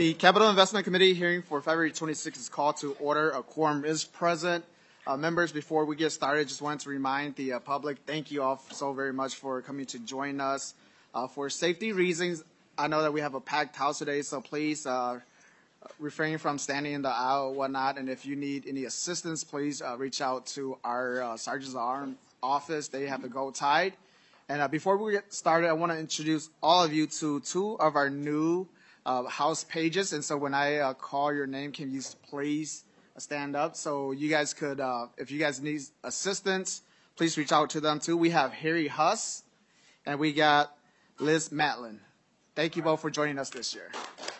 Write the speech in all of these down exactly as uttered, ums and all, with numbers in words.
The Capital Investment Committee hearing for February twenty-sixth is called to order. A quorum is present. Uh, members, before we get started, just wanted to remind the uh, public, thank you all so very much for coming to join us. Uh, for safety reasons, I know that we have a packed house today, so please uh, refrain from standing in the aisle or whatnot. And if you need any assistance, please uh, reach out to our uh, Sergeant's Arm office. They have the gold tide. And uh, before we get started, I want to introduce all of you to two of our new uh, house pages. And so when I uh, call your name, can you please stand up so you guys could, uh, if you guys need assistance, please reach out to them too. We have Harry Huss and we got Liz Matlin. Thank you both for joining us this year.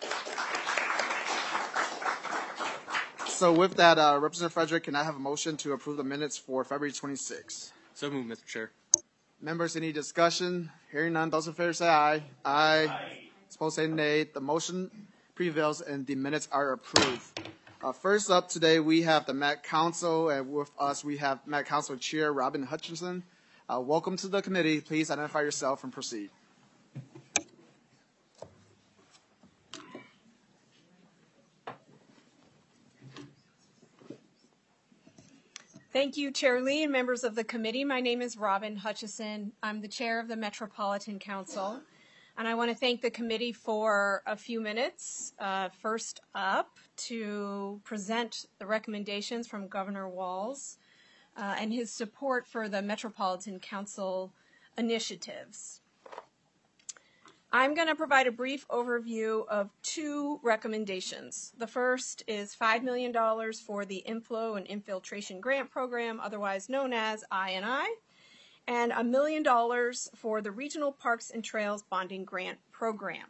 So with that, uh, Representative Frederick, can I have a motion to approve the minutes for February twenty-sixth? So moved, Mister Chair. Members, any discussion? Hearing none, those in favor say aye. Aye. Aye. Opposed say nay. The motion prevails and the minutes are approved. Uh, first up today, we have the Met Council, and with us we have Met Council Chair Robin Hutchinson. Uh, welcome to the committee. Please identify yourself and proceed. Thank you, Chair Lee and members of the committee. My name is Robin Hutchison. I'm the chair of the Metropolitan Council, and I want to thank the committee for a few minutes. Uh, first up, to present the recommendations from Governor Walz uh, and his support for the Metropolitan Council initiatives. I'm going to provide a brief overview of two recommendations. The first is five million dollars for the Inflow and Infiltration Grant Program, otherwise known as I and I, and a million dollars for the Regional Parks and Trails Bonding Grant Program.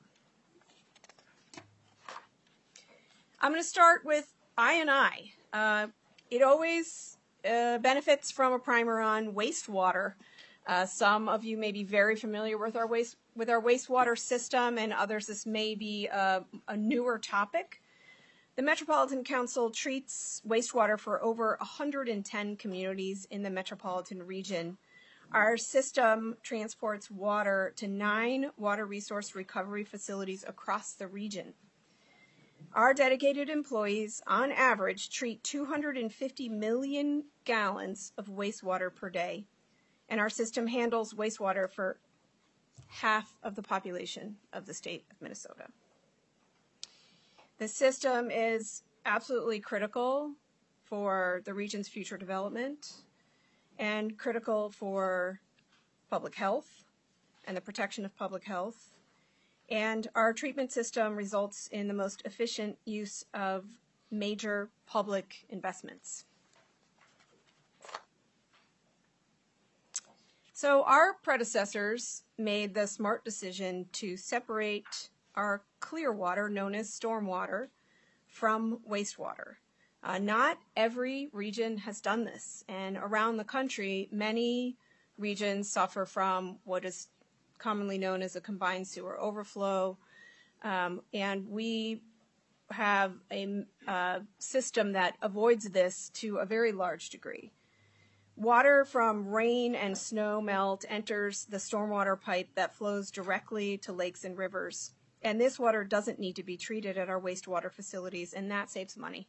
I'm going to start with I and I. Uh, it always uh, benefits from a primer on wastewater. Uh, some of you may be very familiar with our waste with our wastewater system, and others this may be a, a newer topic. The Metropolitan Council treats wastewater for over one hundred ten communities in the metropolitan region. Our system transports water to nine water resource recovery facilities across the region. Our dedicated employees, on average, treat two hundred fifty million gallons of wastewater per day, and our system handles wastewater for half of the population of the state of Minnesota. The system is absolutely critical for the region's future development and critical for public health and the protection of public health. And our treatment system results in the most efficient use of major public investments. So our predecessors made the smart decision to separate our clear water, known as stormwater, from wastewater. Uh, not every region has done this, and around the country, many regions suffer from what is commonly known as a combined sewer overflow, um, and we have a uh, system that avoids this to a very large degree. Water from rain and snow melt enters the stormwater pipe that flows directly to lakes and rivers. And this water doesn't need to be treated at our wastewater facilities, and that saves money.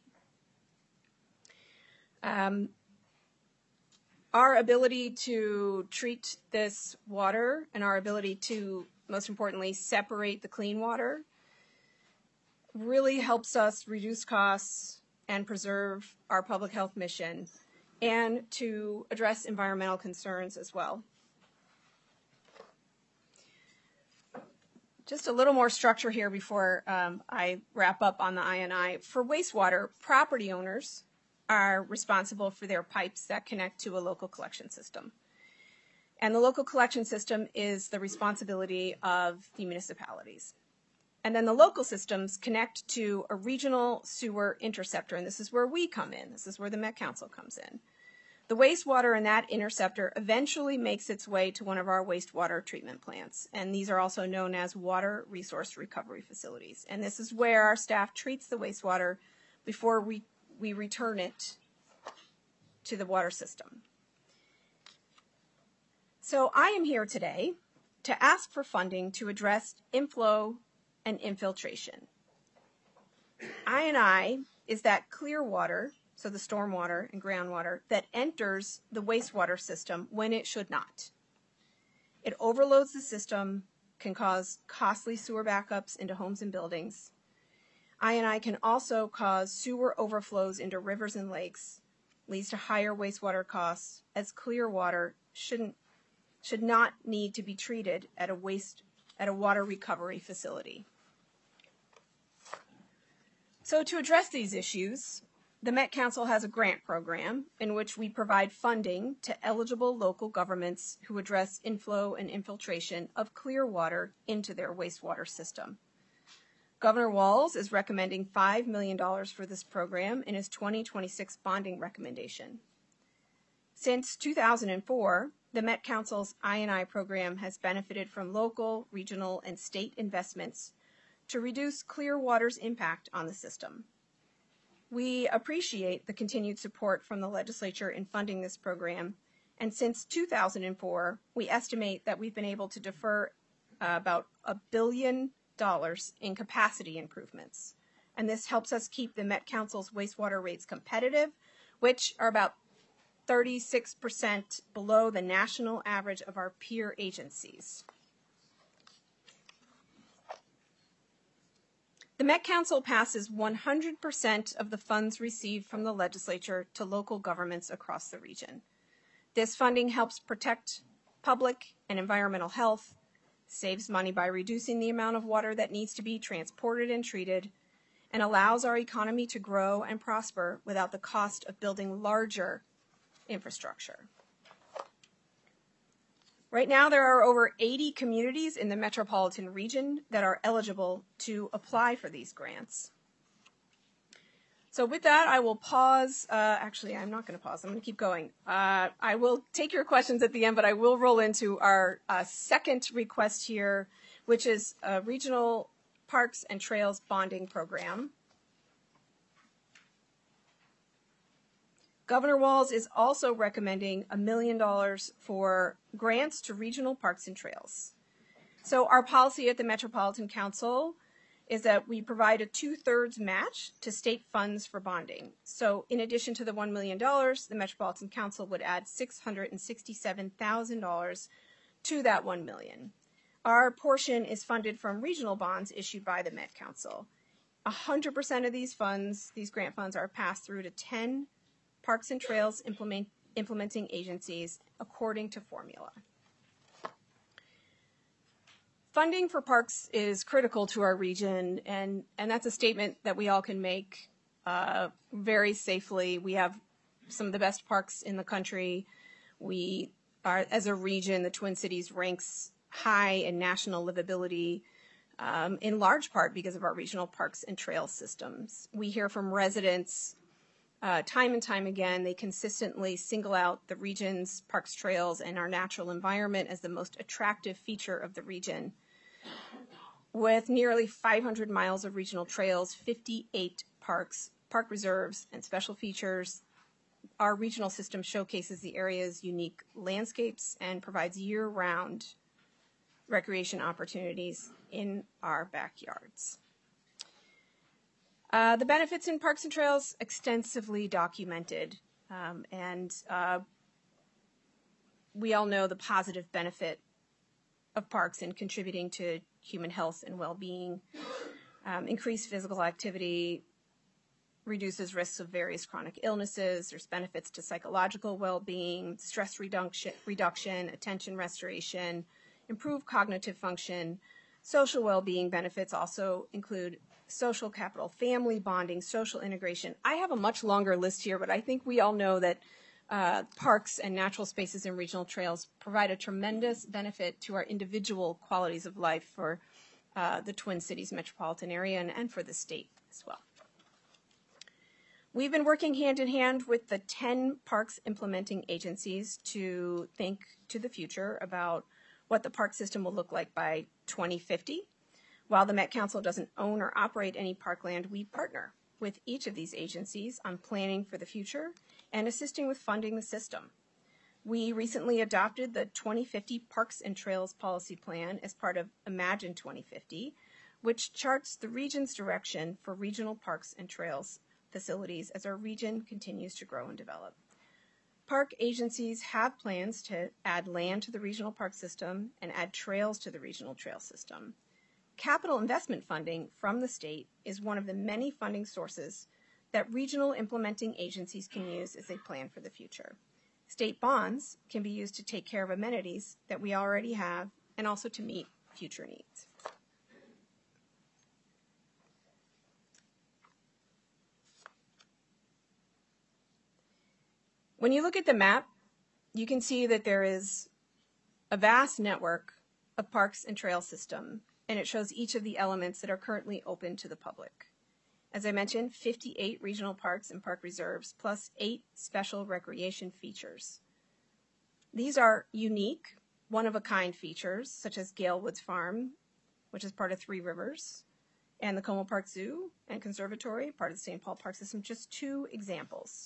Um, our ability to treat this water and our ability to, most importantly, separate the clean water really helps us reduce costs and preserve our public health mission, and to address environmental concerns as well. Just a little more structure here before um, I wrap up on the I and I. For wastewater, property owners are responsible for their pipes that connect to a local collection system. And the local collection system is the responsibility of the municipalities. And then the local systems connect to a regional sewer interceptor, and this is where we come in. This is where the Met Council comes in. The wastewater in that interceptor eventually makes its way to one of our wastewater treatment plants, and these are also known as water resource recovery facilities. And this is where our staff treats the wastewater before we, we return it to the water system. So I am here today to ask for funding to address inflow and infiltration. I and I is that clear water, so the stormwater and groundwater, that enters the wastewater system when it should not. It overloads the system, can cause costly sewer backups into homes and buildings. I and I can also cause sewer overflows into rivers and lakes, leads to higher wastewater costs, as clear water shouldn't should not need to be treated at a waste at a water recovery facility. So to address these issues, the Met Council has a grant program in which we provide funding to eligible local governments who address inflow and infiltration of clear water into their wastewater system. Governor Walz is recommending five million dollars for this program in his twenty twenty-six bonding recommendation. Since two thousand four, the Met Council's I and I program has benefited from local, regional, and state investments to reduce clear water's impact on the system. We appreciate the continued support from the legislature in funding this program, and since two thousand four, we estimate that we've been able to defer uh, about a billion dollars in capacity improvements, and this helps us keep the Met Council's wastewater rates competitive, which are about thirty-six percent below the national average of our peer agencies. The Met Council passes one hundred percent of the funds received from the legislature to local governments across the region. This funding helps protect public and environmental health, saves money by reducing the amount of water that needs to be transported and treated, and allows our economy to grow and prosper without the cost of building larger infrastructure. Right now, there are over eighty communities in the metropolitan region that are eligible to apply for these grants. So with that, I will pause. Uh, actually, I'm not going to pause. I'm going to keep going. Uh, I will take your questions at the end, but I will roll into our uh, second request here, which is a regional parks and trails bonding program. Governor Walz is also recommending a million dollars for grants to regional parks and trails. So our policy at the Metropolitan Council is that we provide a two-thirds match to state funds for bonding. So in addition to the one million dollars, the Metropolitan Council would add six hundred sixty-seven thousand dollars to that one million dollars. Our portion is funded from regional bonds issued by the Met Council. one hundred percent of these funds, these grant funds, are passed through to ten Parks and Trails implement, implementing agencies according to formula. Funding for parks is critical to our region, and, and that's a statement that we all can make uh, very safely. We have some of the best parks in the country. We are, as a region, the Twin Cities ranks high in national livability, um, in large part because of our regional parks and trail systems. We hear from residents Uh, time and time again, they consistently single out the region's parks, trails, and our natural environment as the most attractive feature of the region. With nearly five hundred miles of regional trails, fifty-eight parks, park reserves, and special features, our regional system showcases the area's unique landscapes and provides year-round recreation opportunities in our backyards. Uh, the benefits in parks and trails, extensively documented, um, and uh, we all know the positive benefit of parks in contributing to human health and well-being. Um, increased physical activity reduces risks of various chronic illnesses. There's benefits to psychological well-being, stress reduction, reduction, attention restoration, improved cognitive function. Social well-being benefits also include social capital, family bonding, social integration. I have a much longer list here, but I think we all know that uh, parks and natural spaces and regional trails provide a tremendous benefit to our individual qualities of life for uh, the Twin Cities metropolitan area and, and for the state as well. We've been working hand in hand with the ten parks implementing agencies to think to the future about what the park system will look like by twenty fifty. While the Met Council doesn't own or operate any parkland, we partner with each of these agencies on planning for the future and assisting with funding the system. We recently adopted the twenty fifty Parks and Trails Policy Plan as part of Imagine twenty fifty, which charts the region's direction for regional parks and trails facilities as our region continues to grow and develop. Park agencies have plans to add land to the regional park system and add trails to the regional trail system. Capital investment funding from the state is one of the many funding sources that regional implementing agencies can use as they plan for the future. State bonds can be used to take care of amenities that we already have and also to meet future needs. When you look at the map, you can see that there is a vast network of parks and trail system, and it shows each of the elements that are currently open to the public. As I mentioned, fifty-eight regional parks and park reserves, plus eight special recreation features. These are unique, one-of-a-kind features, such as Gale Woods Farm, which is part of Three Rivers, and the Como Park Zoo and Conservatory, part of the Saint Paul Park System, just two examples.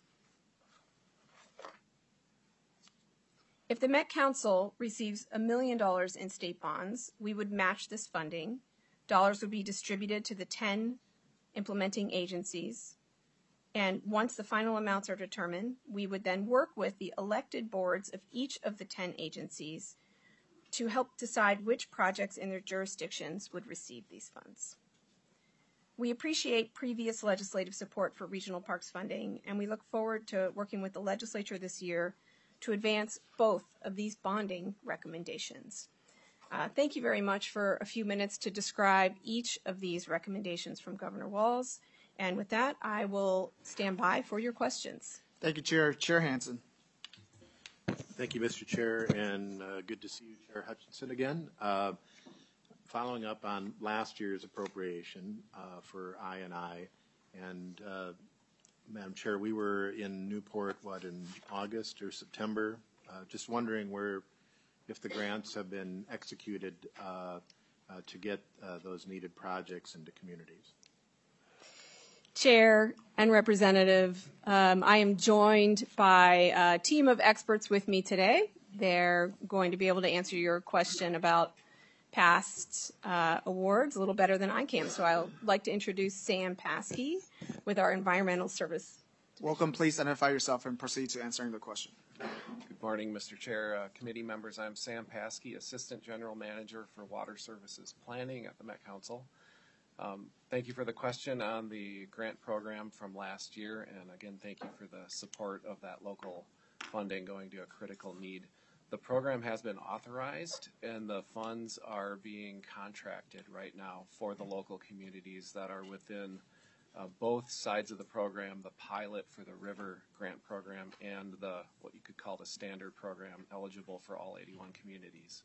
If the Met Council receives a million dollars in state bonds, we would match this funding. Dollars would be distributed to the ten implementing agencies. And once the final amounts are determined, we would then work with the elected boards of each of the ten agencies to help decide which projects in their jurisdictions would receive these funds. We appreciate previous legislative support for regional parks funding, and we look forward to working with the legislature this year to advance both of these bonding recommendations. Uh, thank you very much for a few minutes to describe each of these recommendations from Governor Walz. And with that, I will stand by for your questions. Thank you, Chair. Chair Hansen. Thank you, Mister Chair, and uh, good to see you, Chair Hutchinson, again. Uh, following up on last year's appropriation uh, for I and I, and uh, Madam Chair, we were in Newport, what, in August or September? Uh, just wondering where, if the grants have been executed uh, uh, to get uh, those needed projects into communities. Chair and Representative, um, I am joined by a team of experts with me today. They're going to be able to answer your question about past uh, awards a little better than I can. So I'd like to introduce Sam Paskey with our Environmental Service. Welcome. Please identify yourself and proceed to answering the question. Good morning, Mister Chair, uh, committee members. I'm Sam Paskey, Assistant General Manager for Water Services Planning at the Met Council. Um, thank you for the question on the grant program from last year, and again, thank you for the support of that local funding going to a critical need. The program has been authorized, and the funds are being contracted right now for the local communities that are within uh, both sides of the program, the pilot for the River Grant Program and the what you could call the standard program, eligible for all eighty-one communities.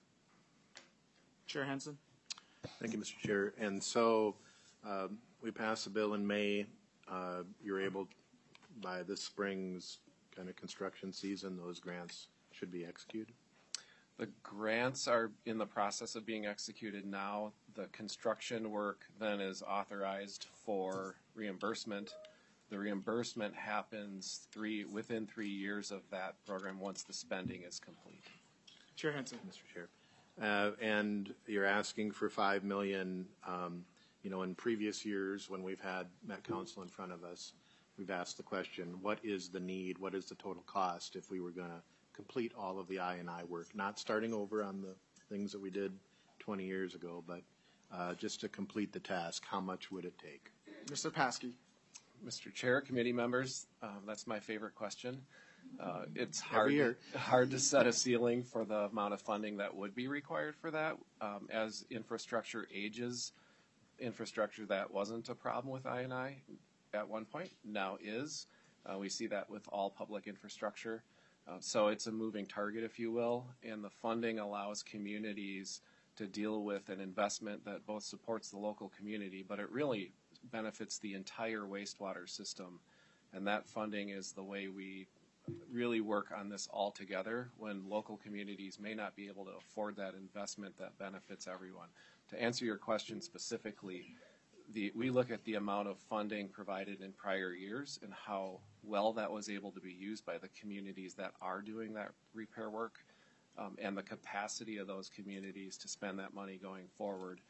Chair Hansen. Thank you, Mister Chair. And so um, we passed a bill in May. Uh, you're able, by this spring's kind of construction season, those grants should be executed? The grants are in the process of being executed now. The construction work then is authorized for reimbursement. The reimbursement happens three within three years of that program once the spending is complete. Chair Hansen. Mister Chair. Uh, and you're asking for five million dollars. Um, you know, in previous years when we've had Met Council in front of us, we've asked the question, what is the need, what is the total cost if we were going to complete all of the I and I work, not starting over on the things that we did twenty years ago, but uh, just to complete the task, how much would it take? Mister Paskey. Mister Chair, committee members, um, that's my favorite question. Uh, it's hard, year. hard to set a ceiling for the amount of funding that would be required for that. Um, as infrastructure ages, infrastructure that wasn't a problem with I and I at one point now is. Uh, we see that with all public infrastructure. Uh, so it's a moving target, if you will, and the funding allows communities to deal with an investment that both supports the local community, but it really benefits the entire wastewater system. And that funding is the way we really work on this all together when local communities may not be able to afford that investment that benefits everyone. To answer your question specifically, the, we look at the amount of funding provided in prior years and how well that was able to be used by the communities that are doing that repair work, um, and the capacity of those communities to spend that money going forward.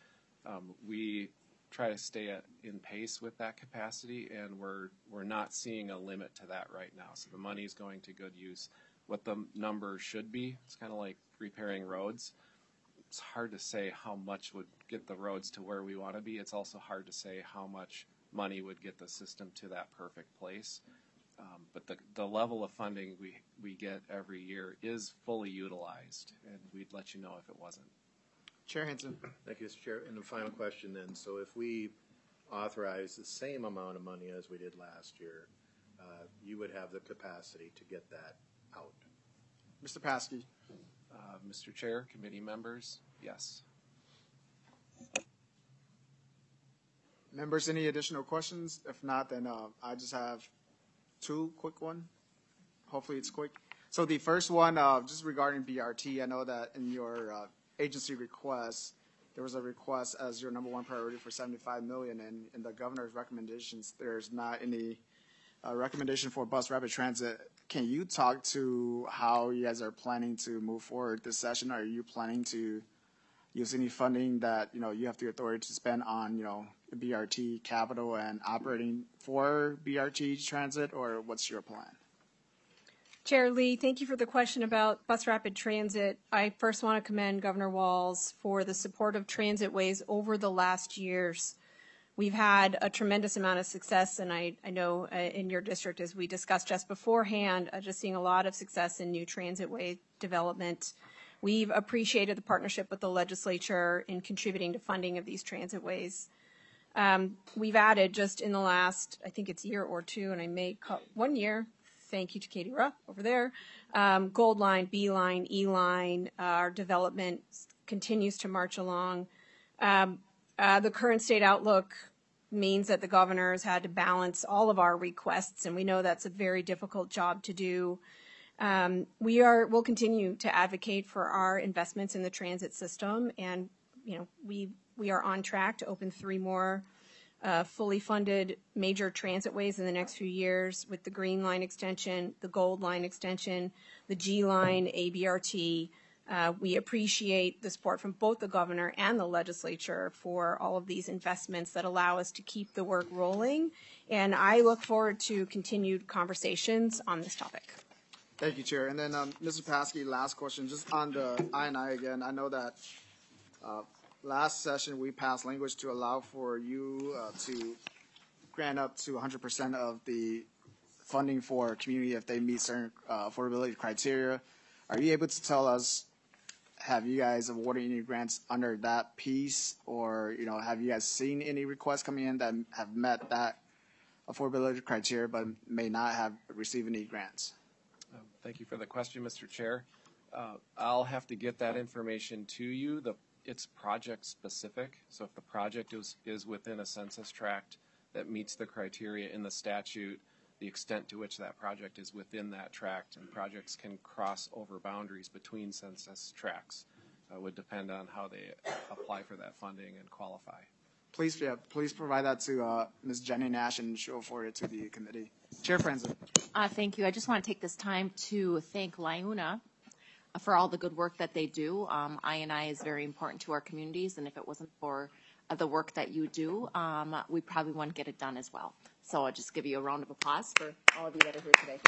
Um, we try to stay at, in pace with that capacity, and we're we're not seeing a limit to that right now. So the money is going to good use. What the number should be, it's kind of like repairing roads. It's hard to say how much would get the roads to where we want to be. It's also hard to say how much money would get the system to that perfect place. Um, but the, the level of funding we, we get every year is fully utilized, and we'd let you know if it wasn't. Chair Hanson. Thank you, Mister Chair. And the final question then, so if we authorize the same amount of money as we did last year, uh, you would have the capacity to get that out? Mister Paskey. Uh, Mister Chair, committee members, yes. Members, any additional questions? If not, then uh, I just have two quick one. Hopefully it's quick. So the first one, uh, just regarding B R T, I know that in your uh, agency request, there was a request as your number one priority for seventy-five million dollars, and in the governor's recommendations, there's not any uh, recommendation for bus rapid transit. Can you talk to how you guys are planning to move forward this session? Are you planning to use any funding that, you know, you have the authority to spend on, you know, B R T capital and operating for B R T transit, or what's your plan? Chair Lee, thank you for the question about bus rapid transit. I first want to commend Governor Walz for the support of transitways over the last years. We've had a tremendous amount of success, and I, I know uh, in your district, as we discussed just beforehand, uh, just seeing a lot of success in new transitway development. We've appreciated the partnership with the legislature in contributing to funding of these transitways. Um, we've added just in the last, I think it's year or two, and I may call one year, thank you to Katie Rupp over there, um, Gold Line, B Line, E Line, uh, our development continues to march along. Um, Uh, the current state outlook means that the governor has had to balance all of our requests, and we know that's a very difficult job to do. Um, we are will continue to advocate for our investments in the transit system, and you know we we are on track to open three more uh, fully funded major transitways in the next few years, with the Green Line extension, the Gold Line extension, the G Line, A B R T. Uh, we appreciate the support from both the governor and the legislature for all of these investments that allow us to keep the work rolling. And I look forward to continued conversations on this topic. Thank you, Chair. And then, um, Mister Paskey, last question, just on the I and I again. I know that uh, last session we passed language to allow for you uh, to grant up to one hundred percent of the funding for a community if they meet certain uh, affordability criteria. Are you able to tell us, have you guys awarded any grants under that piece, or you know, have you guys seen any requests coming in that have met that affordability criteria but may not have received any grants? Um, thank you for the question, Mister Chair. Uh, I'll have to get that information to you. The, it's project specific, so if the project is, is within a census tract that meets the criteria in the statute, the extent to which that project is within that tract, and projects can cross over boundaries between census tracts, uh, would depend on how they apply for that funding and qualify. Please, yeah, please provide that to uh, Miz Jenny Nash, and she'll forward it to the committee. Chair Franzen. Uh, thank you. I just want to take this time to thank LIUNA for all the good work that they do. Um, I and I is very important to our communities, and if it wasn't for uh, the work that you do, um, we probably wouldn't get it done as well. So I'll just give you a round of applause for all of you that are here today.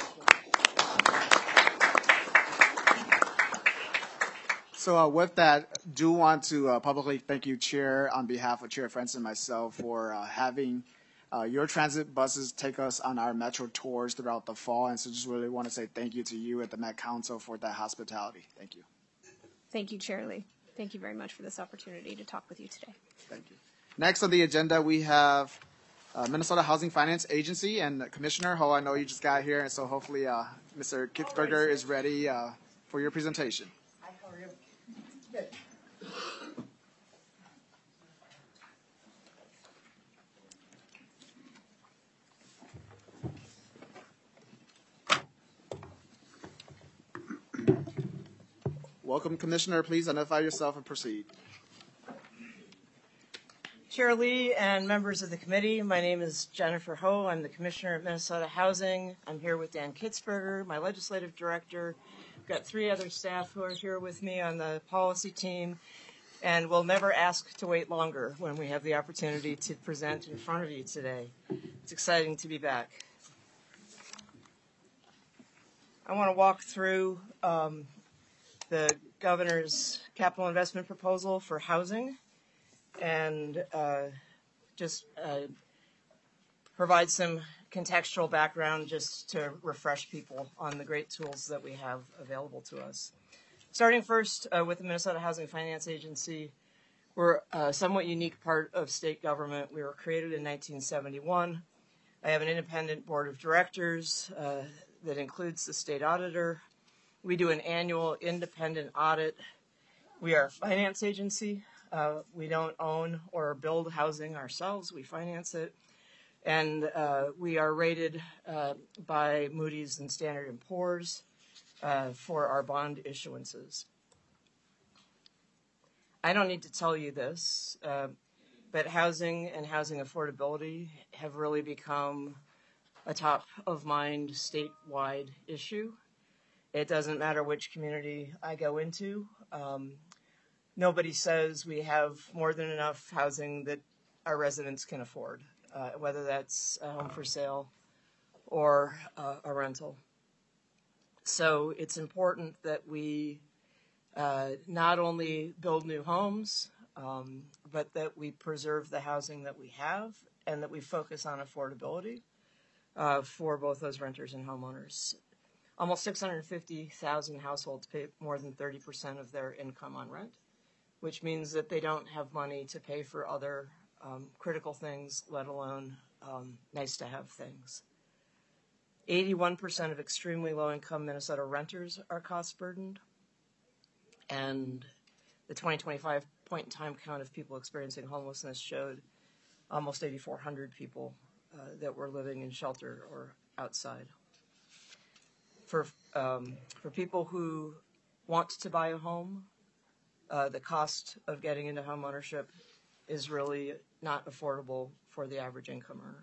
So uh, with that, do want to uh, publicly thank you, Chair, on behalf of Chair Franzen and myself, for uh, having uh, your transit buses take us on our metro tours throughout the fall. And so just really want to say thank you to you at the Met Council for that hospitality. Thank you. Thank you, Chair Lee. Thank you very much for this opportunity to talk with you today. Thank you. Next on the agenda, we have Uh, Minnesota Housing Finance Agency, and uh, Commissioner Ho, I know you just got here, and so hopefully uh, Mister Kitzberger is ready uh, for your presentation. Hi, how are you? Good. Welcome, Commissioner. Please identify yourself and proceed. Chair Lee and members of the committee, my name is Jennifer Ho. I'm the Commissioner at Minnesota Housing. I'm here with Dan Kitzberger, my legislative director. We've got three other staff who are here with me on the policy team. and we'll never ask to wait longer when we have the opportunity to present in front of you today. It's exciting to be back. I want to walk through um, the governor's capital investment proposal for housing and uh, just uh, provide some contextual background just to refresh people on the great tools that we have available to us. Starting first uh, with the Minnesota Housing Finance Agency, we're a somewhat unique part of state government. We were created in nineteen seventy-one. I have an independent board of directors uh, that includes the state auditor. We do an annual independent audit. We are a finance agency. Uh, we don't own or build housing ourselves. We finance it. And uh, we are rated uh, by Moody's and Standard and Poor's uh, for our bond issuances. I don't need to tell you this, uh, but housing and housing affordability have really become a top of mind statewide issue. It doesn't matter which community I go into. Um, nobody says we have more than enough housing that our residents can afford, uh, whether that's a home for sale or uh, a rental. So it's important that we uh, not only build new homes, um, but that we preserve the housing that we have and that we focus on affordability uh, for both those renters and homeowners. Almost six hundred fifty thousand households pay more than thirty percent of their income on rent, which means that they don't have money to pay for other um, critical things, let alone um, nice-to-have things. eighty-one percent of extremely low-income Minnesota renters are cost-burdened, and the twenty twenty-five point-in-time count of people experiencing homelessness showed almost eight thousand four hundred people uh, that were living in shelter or outside. For um, for people who want to buy a home, uh, the cost of getting into home ownership is really not affordable for the average income earner.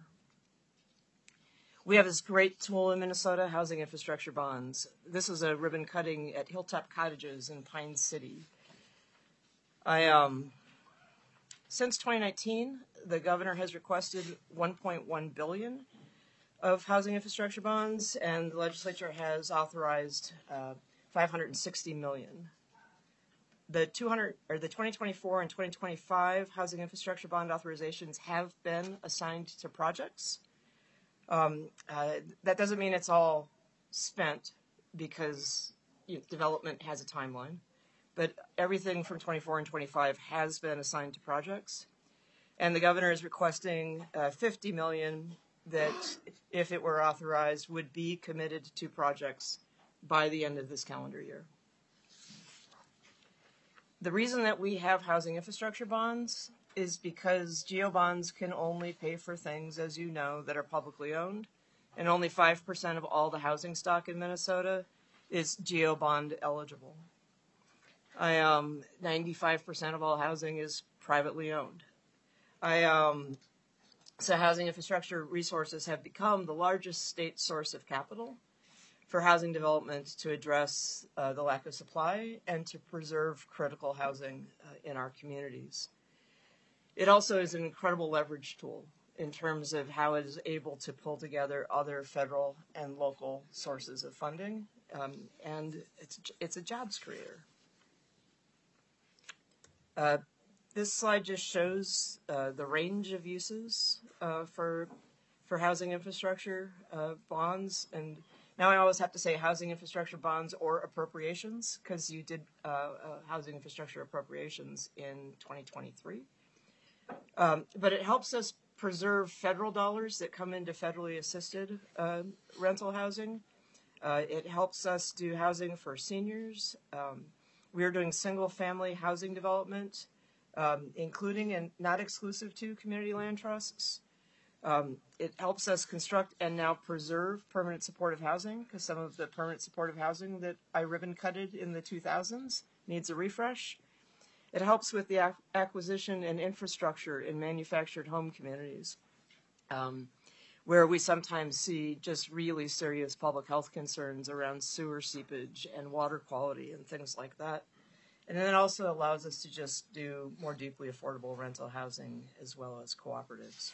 We have this great tool in Minnesota, housing infrastructure bonds. This is a ribbon cutting at Hilltop Cottages in Pine City. I um, since twenty nineteen, the governor has requested one point one billion dollars of housing infrastructure bonds, and the legislature has authorized uh, five hundred sixty million dollars. The two hundred or the twenty twenty-four and twenty twenty-five housing infrastructure bond authorizations have been assigned to projects. Um, uh, that doesn't mean it's all spent because you know, development has a timeline, but everything from twenty-four and twenty-five has been assigned to projects, and the governor is requesting uh, fifty million dollars that, if it were authorized, would be committed to projects by the end of this calendar year. The reason that we have housing infrastructure bonds is because GEO bonds can only pay for things, as you know, that are publicly owned, and only five percent of all the housing stock in Minnesota is GEO bond eligible. I, um, ninety-five percent of all housing is privately owned. I, um, so housing infrastructure resources have become the largest state source of capital for housing development to address uh, the lack of supply and to preserve critical housing uh, in our communities. It also is an incredible leverage tool in terms of how it is able to pull together other federal and local sources of funding, um, and it's, it's a jobs creator. Uh, this slide just shows uh, the range of uses uh, for for housing infrastructure uh, bonds, and now I always have to say housing infrastructure bonds or appropriations, because you did uh, uh, housing infrastructure appropriations in twenty twenty-three. Um, but it helps us preserve federal dollars that come into federally assisted uh, rental housing. Uh, it helps us do housing for seniors. Um, we are doing single-family housing development, um, including and not exclusive to community land trusts. Um, it helps us construct and now preserve permanent supportive housing, because some of the permanent supportive housing that I ribbon-cutted in the two thousands needs a refresh. It helps with the ac- acquisition and infrastructure in manufactured home communities, um, where we sometimes see just really serious public health concerns around sewer seepage and water quality and things like that. And then it also allows us to just do more deeply affordable rental housing as well as cooperatives.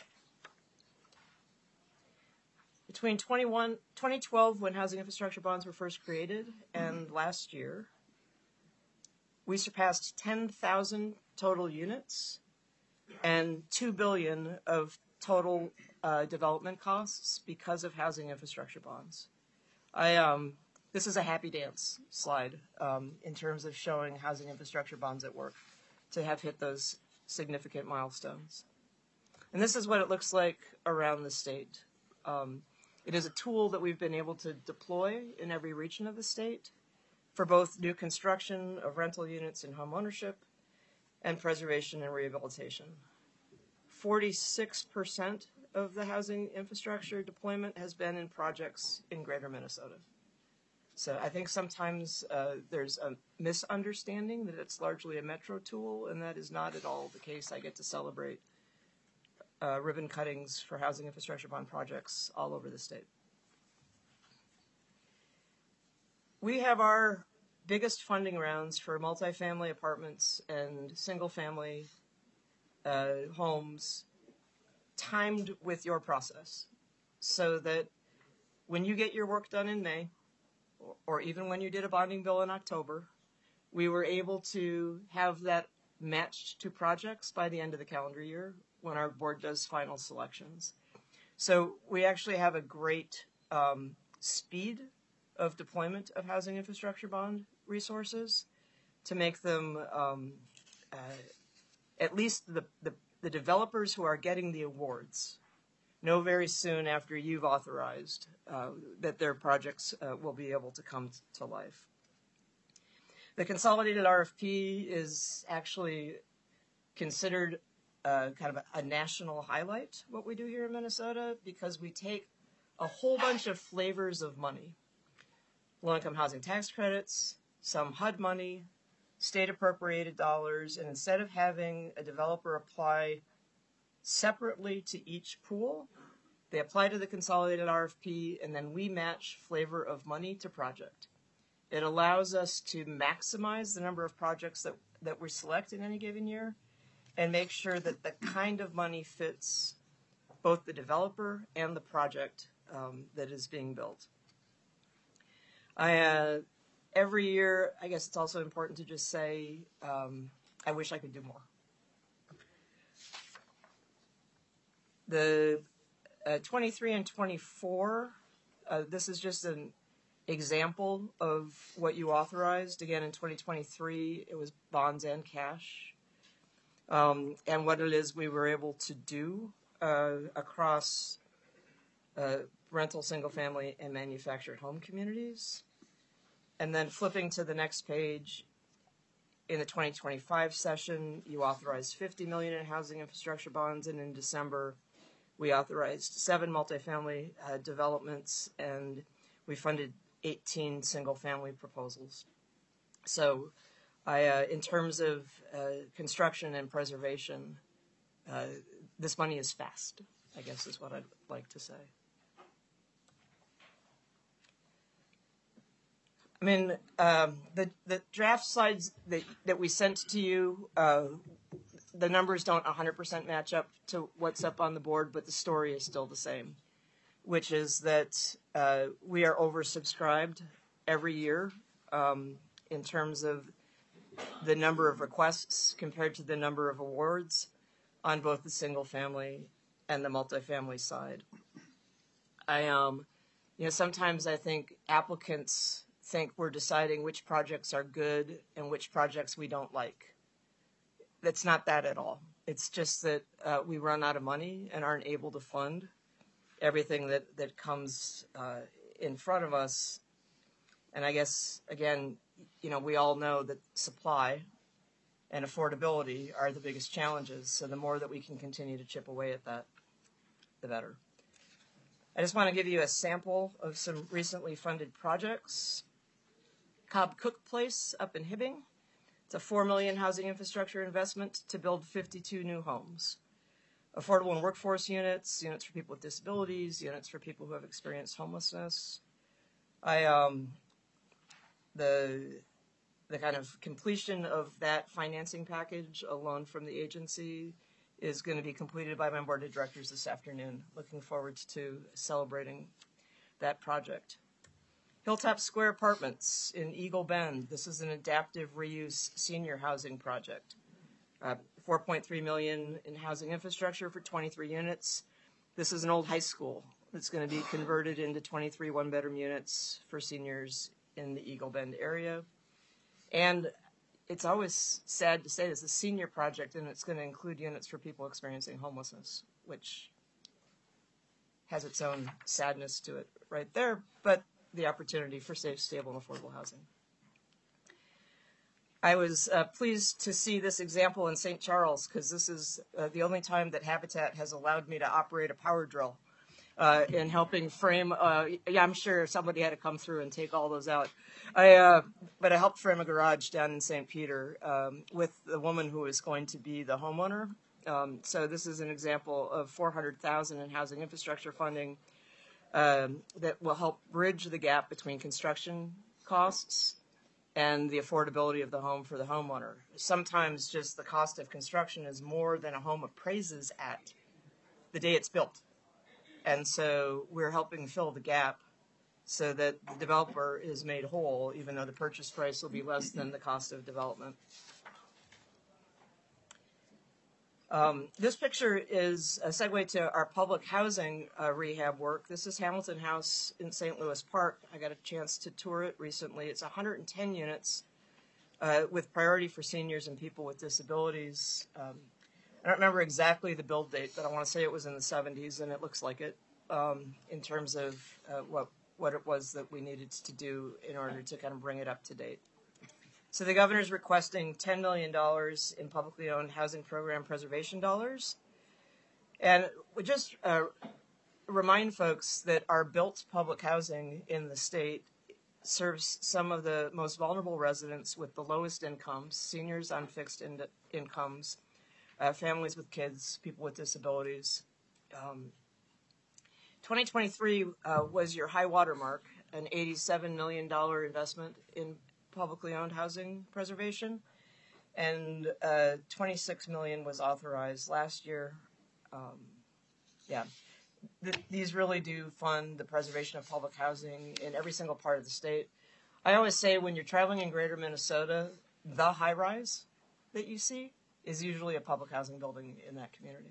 Between twenty twelve, when housing infrastructure bonds were first created, and last year, we surpassed ten thousand total units and two billion dollars of total uh, development costs because of housing infrastructure bonds. I um, this is a happy dance slide um, in terms of showing housing infrastructure bonds at work to have hit those significant milestones. And this is what it looks like around the state. Um, it is a tool that we've been able to deploy in every region of the state for both new construction of rental units and home ownership and preservation and rehabilitation. forty-six percent of the housing infrastructure deployment has been in projects in greater Minnesota. So I think sometimes uh, there's a misunderstanding that it's largely a metro tool, and that is not at all the case. I get to celebrate uh, ribbon cuttings for housing infrastructure bond projects all over the state. We have our biggest funding rounds for multifamily apartments and single-family uh, homes timed with your process, so that when you get your work done in May, or even when you did a bonding bill in October, we were able to have that matched to projects by the end of the calendar year when our board does final selections. So we actually have a great um, speed of deployment of housing infrastructure bond resources to make them um, uh, at least the, the, the developers who are getting the awards know very soon after you've authorized uh, that their projects uh, will be able to come t- to life. The consolidated R F P is actually considered uh, kind of a, a national highlight, what we do here in Minnesota, because we take a whole bunch of flavors of money. Low-income housing tax credits, some H U D money, state-appropriated dollars, and instead of having a developer apply separately to each pool, they apply to the consolidated R F P, and then we match flavor of money to project. It allows us to maximize the number of projects that, that we select in any given year and make sure that the kind of money fits both the developer and the project um, that is being built. I, uh, every year, I guess it's also important to just say, um, I wish I could do more. The uh, twenty-three and twenty-four, uh, this is just an example of what you authorized. Again, in twenty twenty-three, it was bonds and cash. Um, and what it is we were able to do uh, across uh, rental, single-family, and manufactured home communities. And then flipping to the next page, in the twenty twenty-five session, you authorized fifty million dollars in housing infrastructure bonds, and in December, we authorized seven multifamily uh, developments, and we funded eighteen single-family proposals. So, I, uh, in terms of uh, construction and preservation, uh, this money is fast, I guess is what I'd like to say. I mean, um, the, the draft slides that, that we sent to you, uh, the numbers don't one hundred percent match up to what's up on the board, but the story is still the same, which is that uh, we are oversubscribed every year um, in terms of the number of requests compared to the number of awards on both the single family and the multifamily side. I, um, you know, sometimes I think applicants think we're deciding which projects are good and which projects we don't like. That's not that at all. It's just that uh, we run out of money and aren't able to fund everything that, that comes uh, in front of us. And I guess, again, you know, we all know that supply and affordability are the biggest challenges. So the more that we can continue to chip away at that, the better. I just want to give you a sample of some recently funded projects. Cobb Cook Place up in Hibbing. It's a four million dollars housing infrastructure investment to build fifty-two new homes. Affordable and workforce units, units for people with disabilities, units for people who have experienced homelessness. I um, the the kind of completion of that financing package, a loan from the agency, is going to be completed by my board of directors this afternoon. Looking forward to celebrating that project. Hilltop Square Apartments in Eagle Bend. This is an adaptive reuse senior housing project. Uh, four point three million dollars in housing infrastructure for twenty-three units. This is an old high school that's going to be converted into twenty-three one-bedroom units for seniors in the Eagle Bend area. And it's always sad to say this is a senior project, and it's going to include units for people experiencing homelessness, which has its own sadness to it right there, but the opportunity for safe, stable, and affordable housing. I was uh, pleased to see this example in Saint Charles, because this is uh, the only time that Habitat has allowed me to operate a power drill uh, in helping frame, uh, yeah, I'm sure somebody had to come through and take all those out. I, uh, but I helped frame a garage down in Saint Peter um, with the woman who is going to be the homeowner. Um, so this is an example of four hundred thousand dollars in housing infrastructure funding um, that will help bridge the gap between construction costs and the affordability of the home for the homeowner. Sometimes just the cost of construction is more than a home appraises at the day it's built. And so we're helping fill the gap so that the developer is made whole, even though the purchase price will be less than the cost of development. Um, this picture is a segue to our public housing uh, rehab work. This is Hamilton House in Saint Louis Park. I got a chance to tour it recently. It's one hundred ten units uh, with priority for seniors and people with disabilities. Um, I don't remember exactly the build date, but I want to say it was in the seventies, and it looks like it um, in terms of uh, what, what it was that we needed to do in order to kind of bring it up to date. So the governor's requesting ten million dollars in publicly owned housing program preservation dollars. And we just uh, remind folks that our built public housing in the state serves some of the most vulnerable residents with the lowest incomes, seniors on fixed in- incomes, uh, families with kids, people with disabilities. Um, twenty twenty-three uh, was your high water mark, an eighty-seven million dollars investment in publicly owned housing preservation, and uh, twenty-six million dollars was authorized last year. Um, yeah, Th- these really do fund the preservation of public housing in every single part of the state. I always say when you're traveling in greater Minnesota, the high rise that you see is usually a public housing building in that community.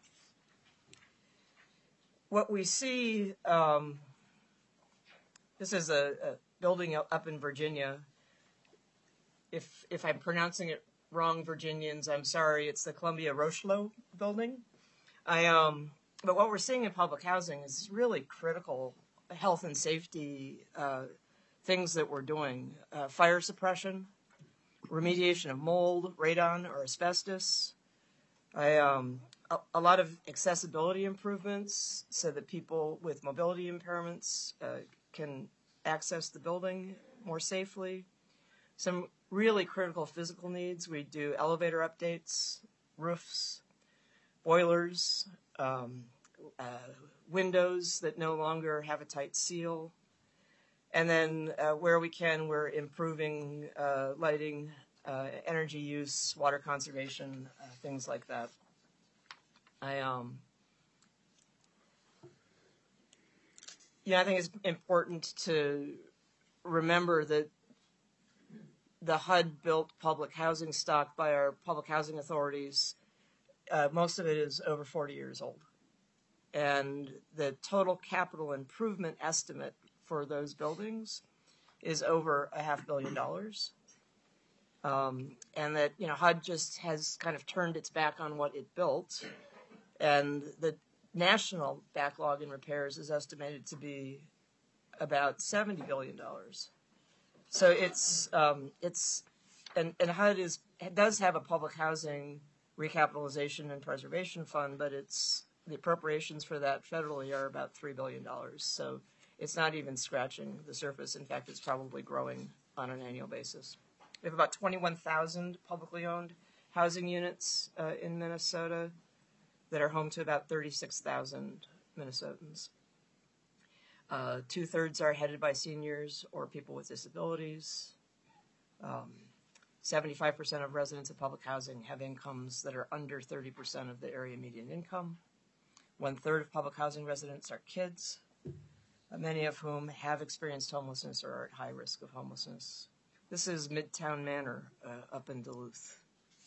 What we see, um, this is a, a building up in Virginia. If if I'm pronouncing it wrong, Virginians, I'm sorry. It's the Columbia Rocheleau building. I um, but what we're seeing in public housing is really critical health and safety uh, things that we're doing: uh, fire suppression, remediation of mold, radon, or asbestos. I um, a, a lot of accessibility improvements so that people with mobility impairments uh, can access the building more safely. Some really critical physical needs. We do elevator updates, roofs, boilers, um, uh, windows that no longer have a tight seal. And then uh, where we can, we're improving uh, lighting, uh, energy use, water conservation, uh, things like that. I um, yeah, I think it's important to remember that the H U D-built public housing stock by our public housing authorities, uh, most of it is over forty years old. And the total capital improvement estimate for those buildings is over a half billion dollars. Um, and that, you know, H U D just has kind of turned its back on what it built. And the national backlog in repairs is estimated to be about seventy billion dollars. So it's um, it's and, and H U D is it does have a public housing recapitalization and preservation fund, but it's the appropriations for that federally are about three billion dollars. So it's not even scratching the surface. In fact, it's probably growing on an annual basis. We have about twenty-one thousand publicly owned housing units uh, in Minnesota that are home to about thirty-six thousand Minnesotans. Uh, two-thirds are headed by seniors or people with disabilities. Um, seventy-five percent of residents of public housing have incomes that are under thirty percent of the area median income. One-third of public housing residents are kids, many of whom have experienced homelessness or are at high risk of homelessness. This is Midtown Manor uh, up in Duluth.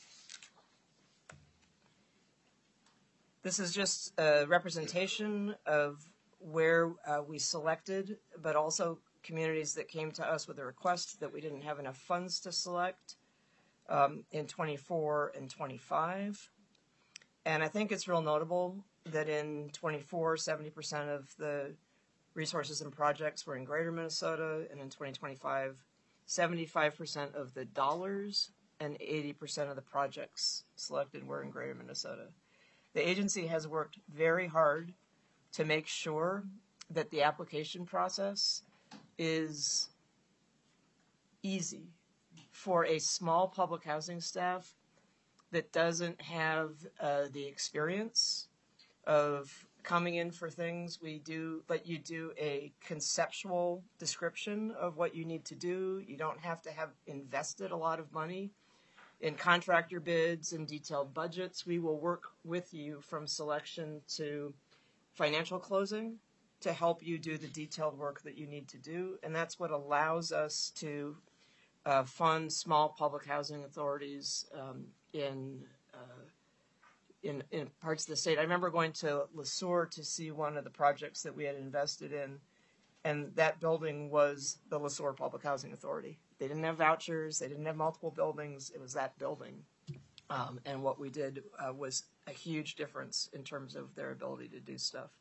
This is just a representation of where uh, we selected, but also communities that came to us with a request that we didn't have enough funds to select um, in twenty-four and twenty-five. And I think it's real notable that in twenty-four, seventy percent of the resources and projects were in Greater Minnesota, and in twenty twenty-five, seventy-five percent of the dollars and eighty percent of the projects selected were in Greater Minnesota. The agency has worked very hard to make sure that the application process is easy for a small public housing staff that doesn't have uh, the experience of coming in for things. We do, but you do a conceptual description of what you need to do. You don't have to have invested a lot of money in contractor bids and detailed budgets. We will work with you from selection to financial closing to help you do the detailed work that you need to do. And that's what allows us to uh, fund small public housing authorities um, in, uh, in in parts of the state. I remember going to LeSueur to see one of the projects that we had invested in, and that building was the LeSueur Public Housing Authority. They didn't have vouchers. They didn't have multiple buildings. It was that building. Um, and what we did uh, was a huge difference in terms of their ability to do stuff.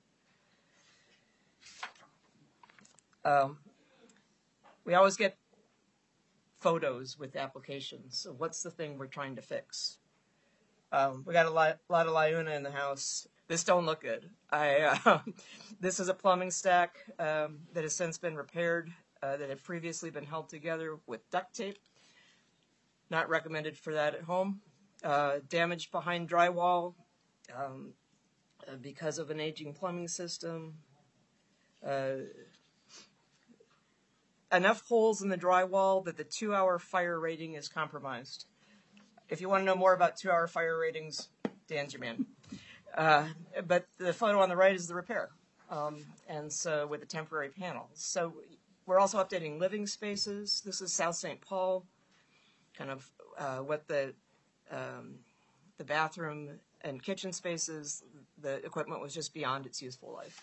Um, we always get photos with applications. So what's the thing we're trying to fix? Um, we got a lot, lot of Liuna in the house. This don't look good. I, uh, this is a plumbing stack um, that has since been repaired, uh, that had previously been held together with duct tape. Not recommended for that at home. Uh, damage behind drywall um, uh, because of an aging plumbing system. Uh, enough holes in the drywall that the two-hour fire rating is compromised. If you want to know more about two-hour fire ratings, Dan's your man. Uh, but the photo on the right is the repair, um, and so with the temporary panels. So we're also updating living spaces. This is South Saint Paul, kind of uh, what the um, the bathroom and kitchen spaces. The equipment was just beyond its useful life.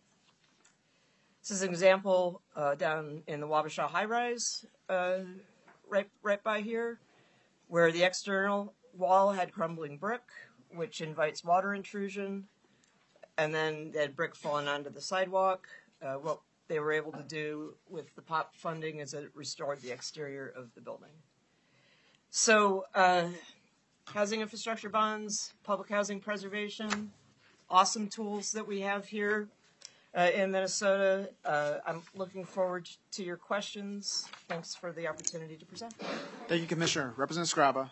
This is an example uh, down in the Wabasha High Rise, uh, right right by here, where the external wall had crumbling brick, which invites water intrusion, and then they had brick falling onto the sidewalk. Uh, what they were able to do with the P O P funding is that it restored the exterior of the building. So, uh, housing infrastructure bonds, public housing preservation, awesome tools that we have here uh, in Minnesota. Uh, I'm looking forward to your questions. Thanks for the opportunity to present. Thank you, Commissioner. Representative Scraba.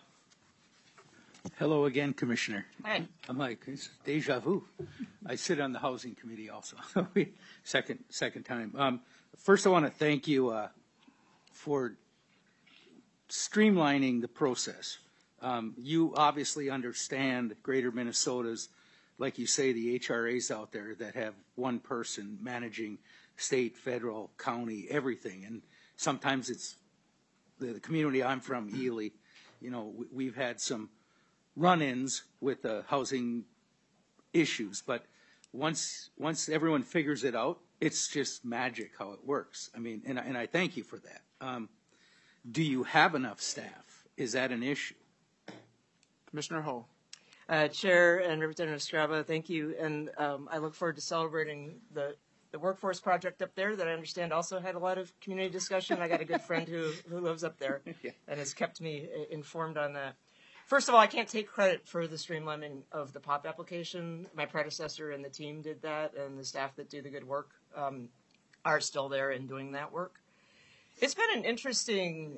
Hello again, Commissioner. Hi. I'm like, it's deja vu. I sit on the Housing Committee also. second second time. Um, first, I want to thank you uh, for streamlining the process. Um, you obviously understand Greater Minnesota's, like you say, the H R As out there that have one person managing state, federal, county, everything. And sometimes it's the, the community I'm from, Ely. You know, we, we've had some run-ins with the housing issues, but once once everyone figures it out, it's just magic how it works. I mean, and, and I thank you for that. Um, do you have enough staff? Is that an issue? Commissioner Ho. Uh, Chair and Representative Scraba, thank you, and um, I look forward to celebrating the, the workforce project up there that I understand also had a lot of community discussion. I got a good friend who, who lives up there Yeah. and has kept me informed on that. First of all, I can't take credit for the streamlining of the P O P application. My predecessor and the team did that, and the staff that do the good work um, are still there and doing that work. It's been an interesting,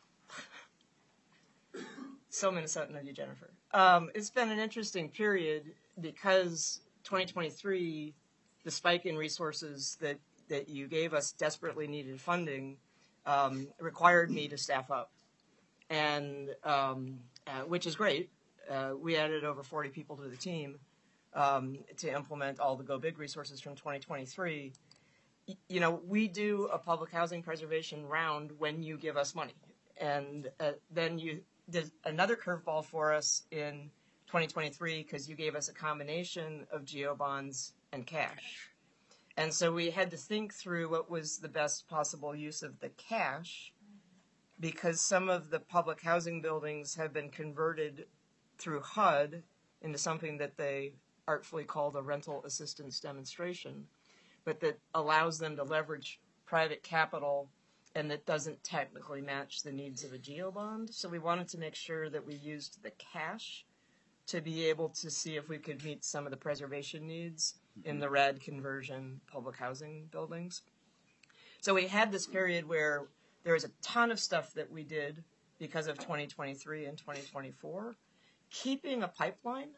so Minnesotan of you, Jennifer. Um, it's been an interesting period because twenty twenty-three, the spike in resources that, that you gave us desperately needed funding um, required me to staff up. and um, uh, which is great. Uh, we added over forty people to the team um, to implement all the Go Big resources from twenty twenty-three. Y- You know, we do a public housing preservation round when you give us money, and uh, then you did another curveball for us in twenty twenty-three because you gave us a combination of geo bonds and cash. And so we had to think through what was the best possible use of the cash, because some of the public housing buildings have been converted through H U D into something that they artfully called a rental assistance demonstration, but that allows them to leverage private capital and that doesn't technically match the needs of a geo bond. So we wanted to make sure that we used the cash to be able to see if we could meet some of the preservation needs in the RAD conversion public housing buildings. So we had this period where there was a ton of stuff that we did because of twenty twenty-three and twenty twenty-four. Keeping a pipeline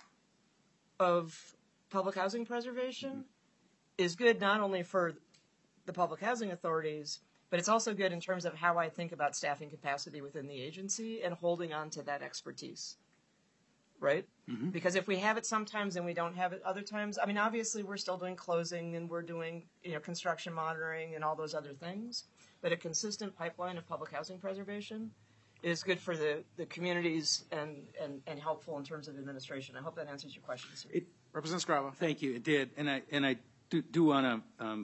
of public housing preservation is good not only for the public housing authorities, but it's also good in terms of how I think about staffing capacity within the agency and holding on to that expertise. Right? Mm-hmm. Because if we have it sometimes and we don't have it other times, I mean, obviously we're still doing closing and we're doing, you know, construction monitoring and all those other things. But a consistent pipeline of public housing preservation is good for the, the communities and, and, and helpful in terms of administration. I hope that answers your question, sir. It, Representative Scrava. Thank you. It did, and I and I do, do want to, um,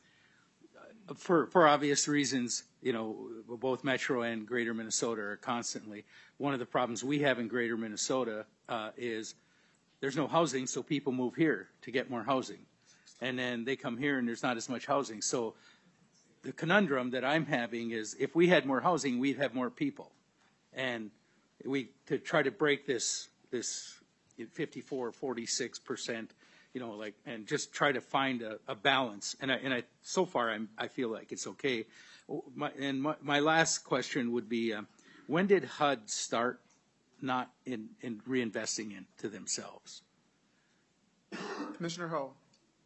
for for obvious reasons, you know, both Metro and Greater Minnesota are constantly. One of the problems we have in Greater Minnesota uh, is there's no housing, so people move here to get more housing, and then they come here and there's not as much housing. So the conundrum that I'm having is if we had more housing, we'd have more people. And we to try to break this this fifty-four, forty-six percent, you know, like, and just try to find a, a balance. And I and I so far I'm I feel like it's okay. My, and my, my last question would be, um, when did H U D start not in, in reinvesting into themselves? Commissioner Ho.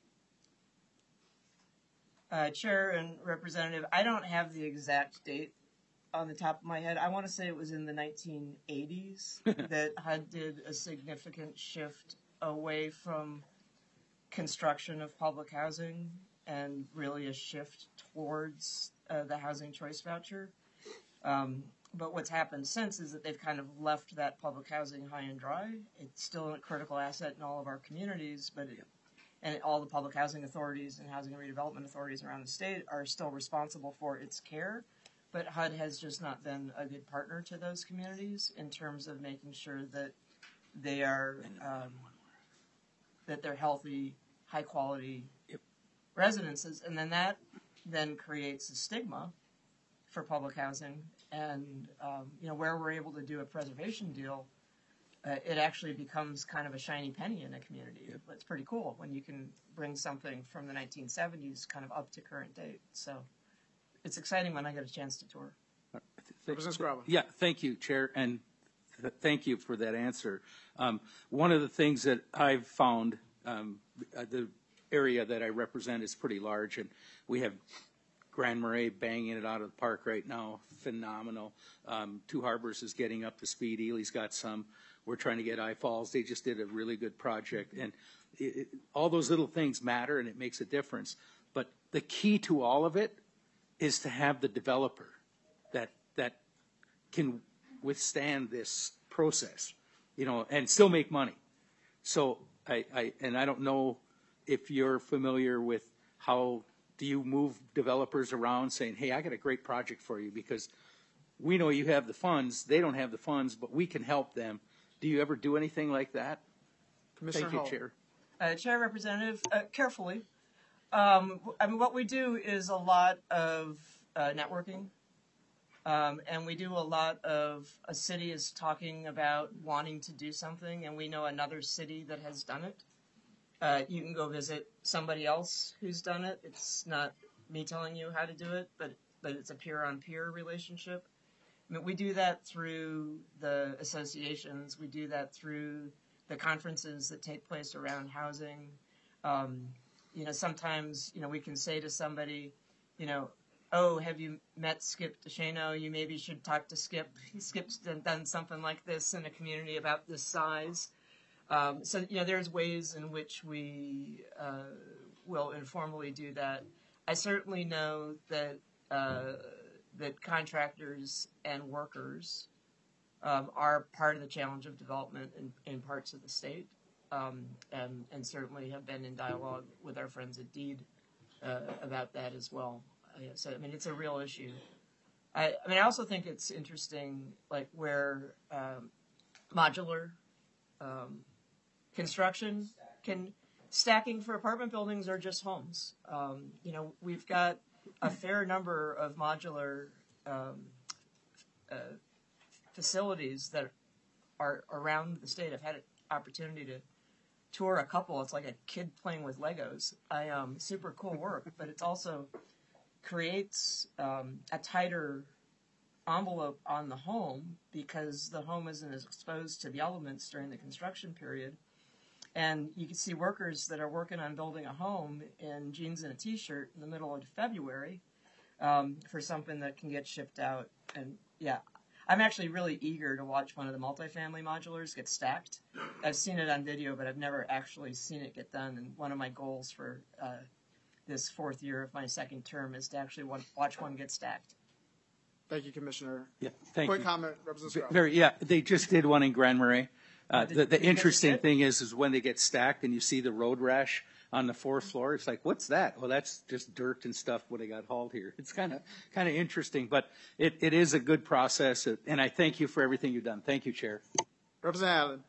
Uh, Chair and Representative, I don't have the exact date on the top of my head. I want to say it was in the nineteen eighties that H U D did a significant shift away from construction of public housing and really a shift towards uh, the housing choice voucher. Um, but what's happened since is that they've kind of left that public housing high and dry. It's still a critical asset in all of our communities, but it, and all the public housing authorities and housing and redevelopment authorities around the state are still responsible for its care. But H U D has just not been a good partner to those communities in terms of making sure that they are um, that they're healthy, high quality yep. residences, and then that then creates a stigma for public housing. And um, you know, where we're able to do a preservation deal, uh, it actually becomes kind of a shiny penny in a community. Yep. It's pretty cool when you can bring something from the nineteen seventies kind of up to current date. So it's exciting when I get a chance to tour. Representative Scrava. Yeah, thank you, Chair, and th- thank you for that answer. Um, one of the things that I've found, um, uh, the area that I represent is pretty large, and we have Grand Marais banging it out of the park right now, phenomenal. Um, Two Harbors is getting up to speed. Ely's got some. We're trying to get I Falls. They just did a really good project, and it, it, all those little things matter, and it makes a difference. But the key to all of it is to have the developer that that can withstand this process, you know, and still make money. So I, I and I don't know if you're familiar with how do you move developers around saying, hey, I got a great project for you because we know you have the funds, they don't have the funds, but we can help them. Do you ever do anything like that? Commissioner Thank you, Hall. Chair. Uh, Chair, Representative, uh, carefully. Um, I mean, what we do is a lot of uh, networking, um, and we do a lot of a city is talking about wanting to do something, and we know another city that has done it. Uh, you can go visit somebody else who's done it. It's not me telling you how to do it, but but it's a peer-on-peer relationship. I mean, we do that through the associations. We do that through the conferences that take place around housing. Um, you know, sometimes, you know, we can say to somebody, you know, oh, have you met Skip DeShano? You maybe should talk to Skip. Skip's done, done something like this in a community about this size. Um, so, you know, there's ways in which we uh, will informally do that. I certainly know that uh, that contractors and workers um, are part of the challenge of development in, in parts of the state, um, and, and certainly have been in dialogue with our friends at DEED uh, about that as well. Uh, so, I mean, it's a real issue. I, I mean, I also think it's interesting, like, where um, modular um, construction can stacking for apartment buildings or just homes. Um, you know, we've got a fair number of modular um, uh, facilities that are around the state. I've had an opportunity to tour a couple. It's like a kid playing with Legos. I um, super cool work, but it also creates um, a tighter envelope on the home because the home isn't as exposed to the elements during the construction period. And you can see workers that are working on building a home in jeans and a t-shirt in the middle of February um, for something that can get shipped out. And yeah, I'm actually really eager to watch one of the multifamily modulars get stacked. I've seen it on video, but I've never actually seen it get done. And one of my goals for uh, this fourth year of my second term is to actually watch one get stacked. Thank you, Commissioner. Yeah, thank Quick you. comment, Representative Scruggs. Very, yeah, they just did one in Grand Marais. Uh, Did- the did the you get interesting it? thing is, is when they get stacked and you see the road rash on the fourth floor, it's like, what's that? Well, that's just dirt and stuff when they got hauled here. It's kind of kind of interesting, but it, it is a good process, and I thank you for everything you've done. Thank you, Chair. Representative Allen.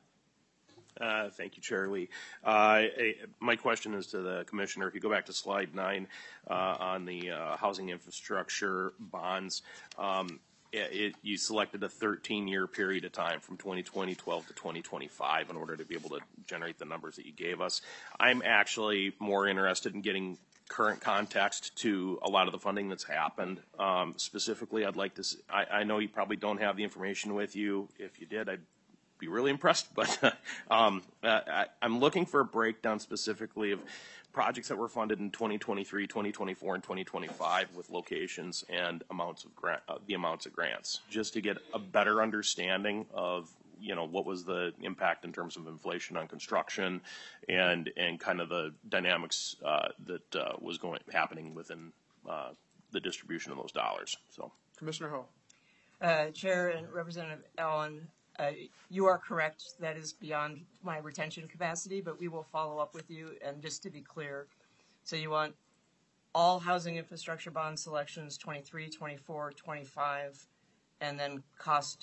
Uh, thank you, Chair Lee. Uh, eh, my question is to the Commissioner. If you go back to slide nine uh, on the uh, housing infrastructure bonds, um, it, it, you selected a thirteen-year period of time from twenty twenty, twelve to twenty twenty-five in order to be able to generate the numbers that you gave us. I'm actually more interested in getting current context to a lot of the funding that's happened. Um, specifically, I'd like to see, I, I know you probably don't have the information with you. If you did, I'd be really impressed, but um, uh, I, I'm looking for a breakdown specifically of projects that were funded in twenty twenty-three, twenty twenty-four, and twenty twenty-five with locations and amounts of grant, uh, the amounts of grants, just to get a better understanding of, you know, what was the impact in terms of inflation on construction and and kind of the dynamics uh, that uh, was going happening within uh, the distribution of those dollars. So, Commissioner Ho. Uh, Chair and Representative Allen, uh, you are correct. That is beyond my retention capacity, but we will follow up with you. And just to be clear, so you want all housing infrastructure bond selections, twenty-three, twenty-four, twenty-five, and then cost,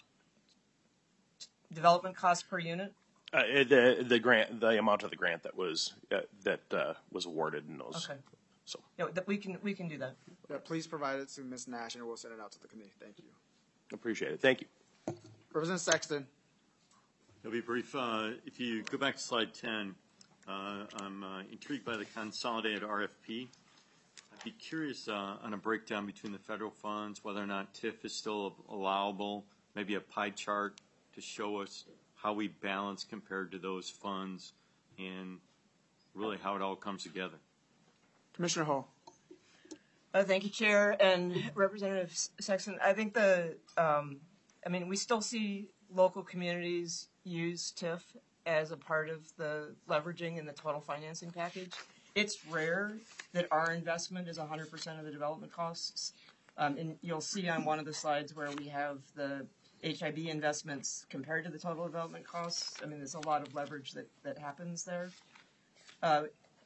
development cost per unit? uh, the the grant, the amount of the grant that was uh, that uh, was awarded in those. Okay. So, Yeah, that we can we can do that. Yeah, please provide it to Miz Nash, and we'll send it out to the committee. Thank you. appreciate it. Thank you. Representative Sexton. I'll be brief. Uh, if you go back to slide ten, uh, I'm uh, intrigued by the consolidated R F P. I'd be curious uh, on a breakdown between the federal funds, whether or not T I F is still allowable, maybe a pie chart to show us how we balance compared to those funds and really how it all comes together. Commissioner Ho. Uh, thank you, Chair and Representative Sexton. I think the, um, I mean, we still see local communities use T I F as a part of the leveraging in the total financing package. It's rare that our investment is one hundred percent of the development costs. Um, and you'll see on one of the slides where we have the H I B investments compared to the total development costs. I mean, there's a lot of leverage that, that happens there. Uh,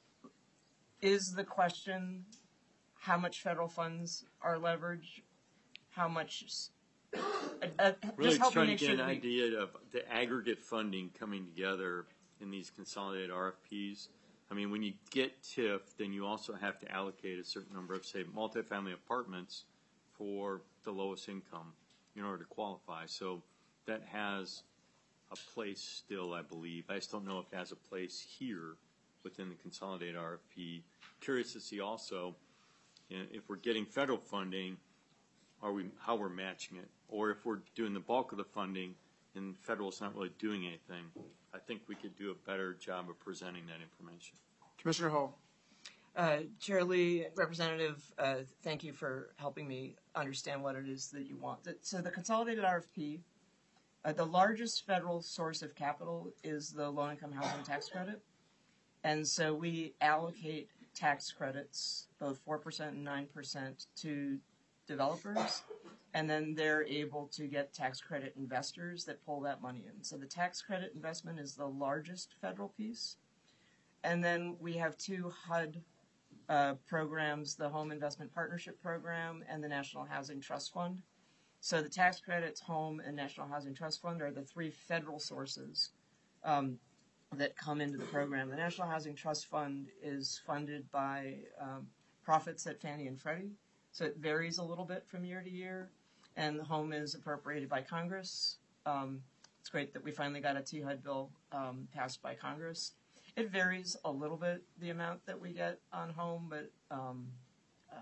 is the question how much federal funds are leveraged? How much? Uh, uh, Really just help me trying to make get sure an that we, idea of the aggregate funding coming together in these consolidated R F Ps. I mean, when you get T I F, then you also have to allocate a certain number of, say, multifamily apartments for the lowest income in order to qualify. So that has a place still, I believe. I just don't know if it has a place here within the consolidated R F P. Curious to see also, you know, if we're getting federal funding, are we how we're matching it, or if we're doing the bulk of the funding and federal's not really doing anything. I think we could do a better job of presenting that information. Commissioner Ho. uh, Uh, Chair Lee, Representative, uh, thank you for helping me understand what it is that you want. So the consolidated R F P, uh, the largest federal source of capital is the low-income housing tax credit. And so we allocate tax credits, both four percent and nine percent, to developers. And then they're able to get tax credit investors that pull that money in. So the tax credit investment is the largest federal piece. And then we have two H U D uh, programs, the Home Investment Partnership Program and the National Housing Trust Fund. So the tax credits, Home, and National Housing Trust Fund are the three federal sources um, that come into the program. The National Housing Trust Fund is funded by um, profits at Fannie and Freddie, so it varies a little bit from year to year. And the Home is appropriated by Congress. Um, it's great that we finally got a T H U D bill um, passed by Congress. It varies a little bit, the amount that we get on Home, but um, uh,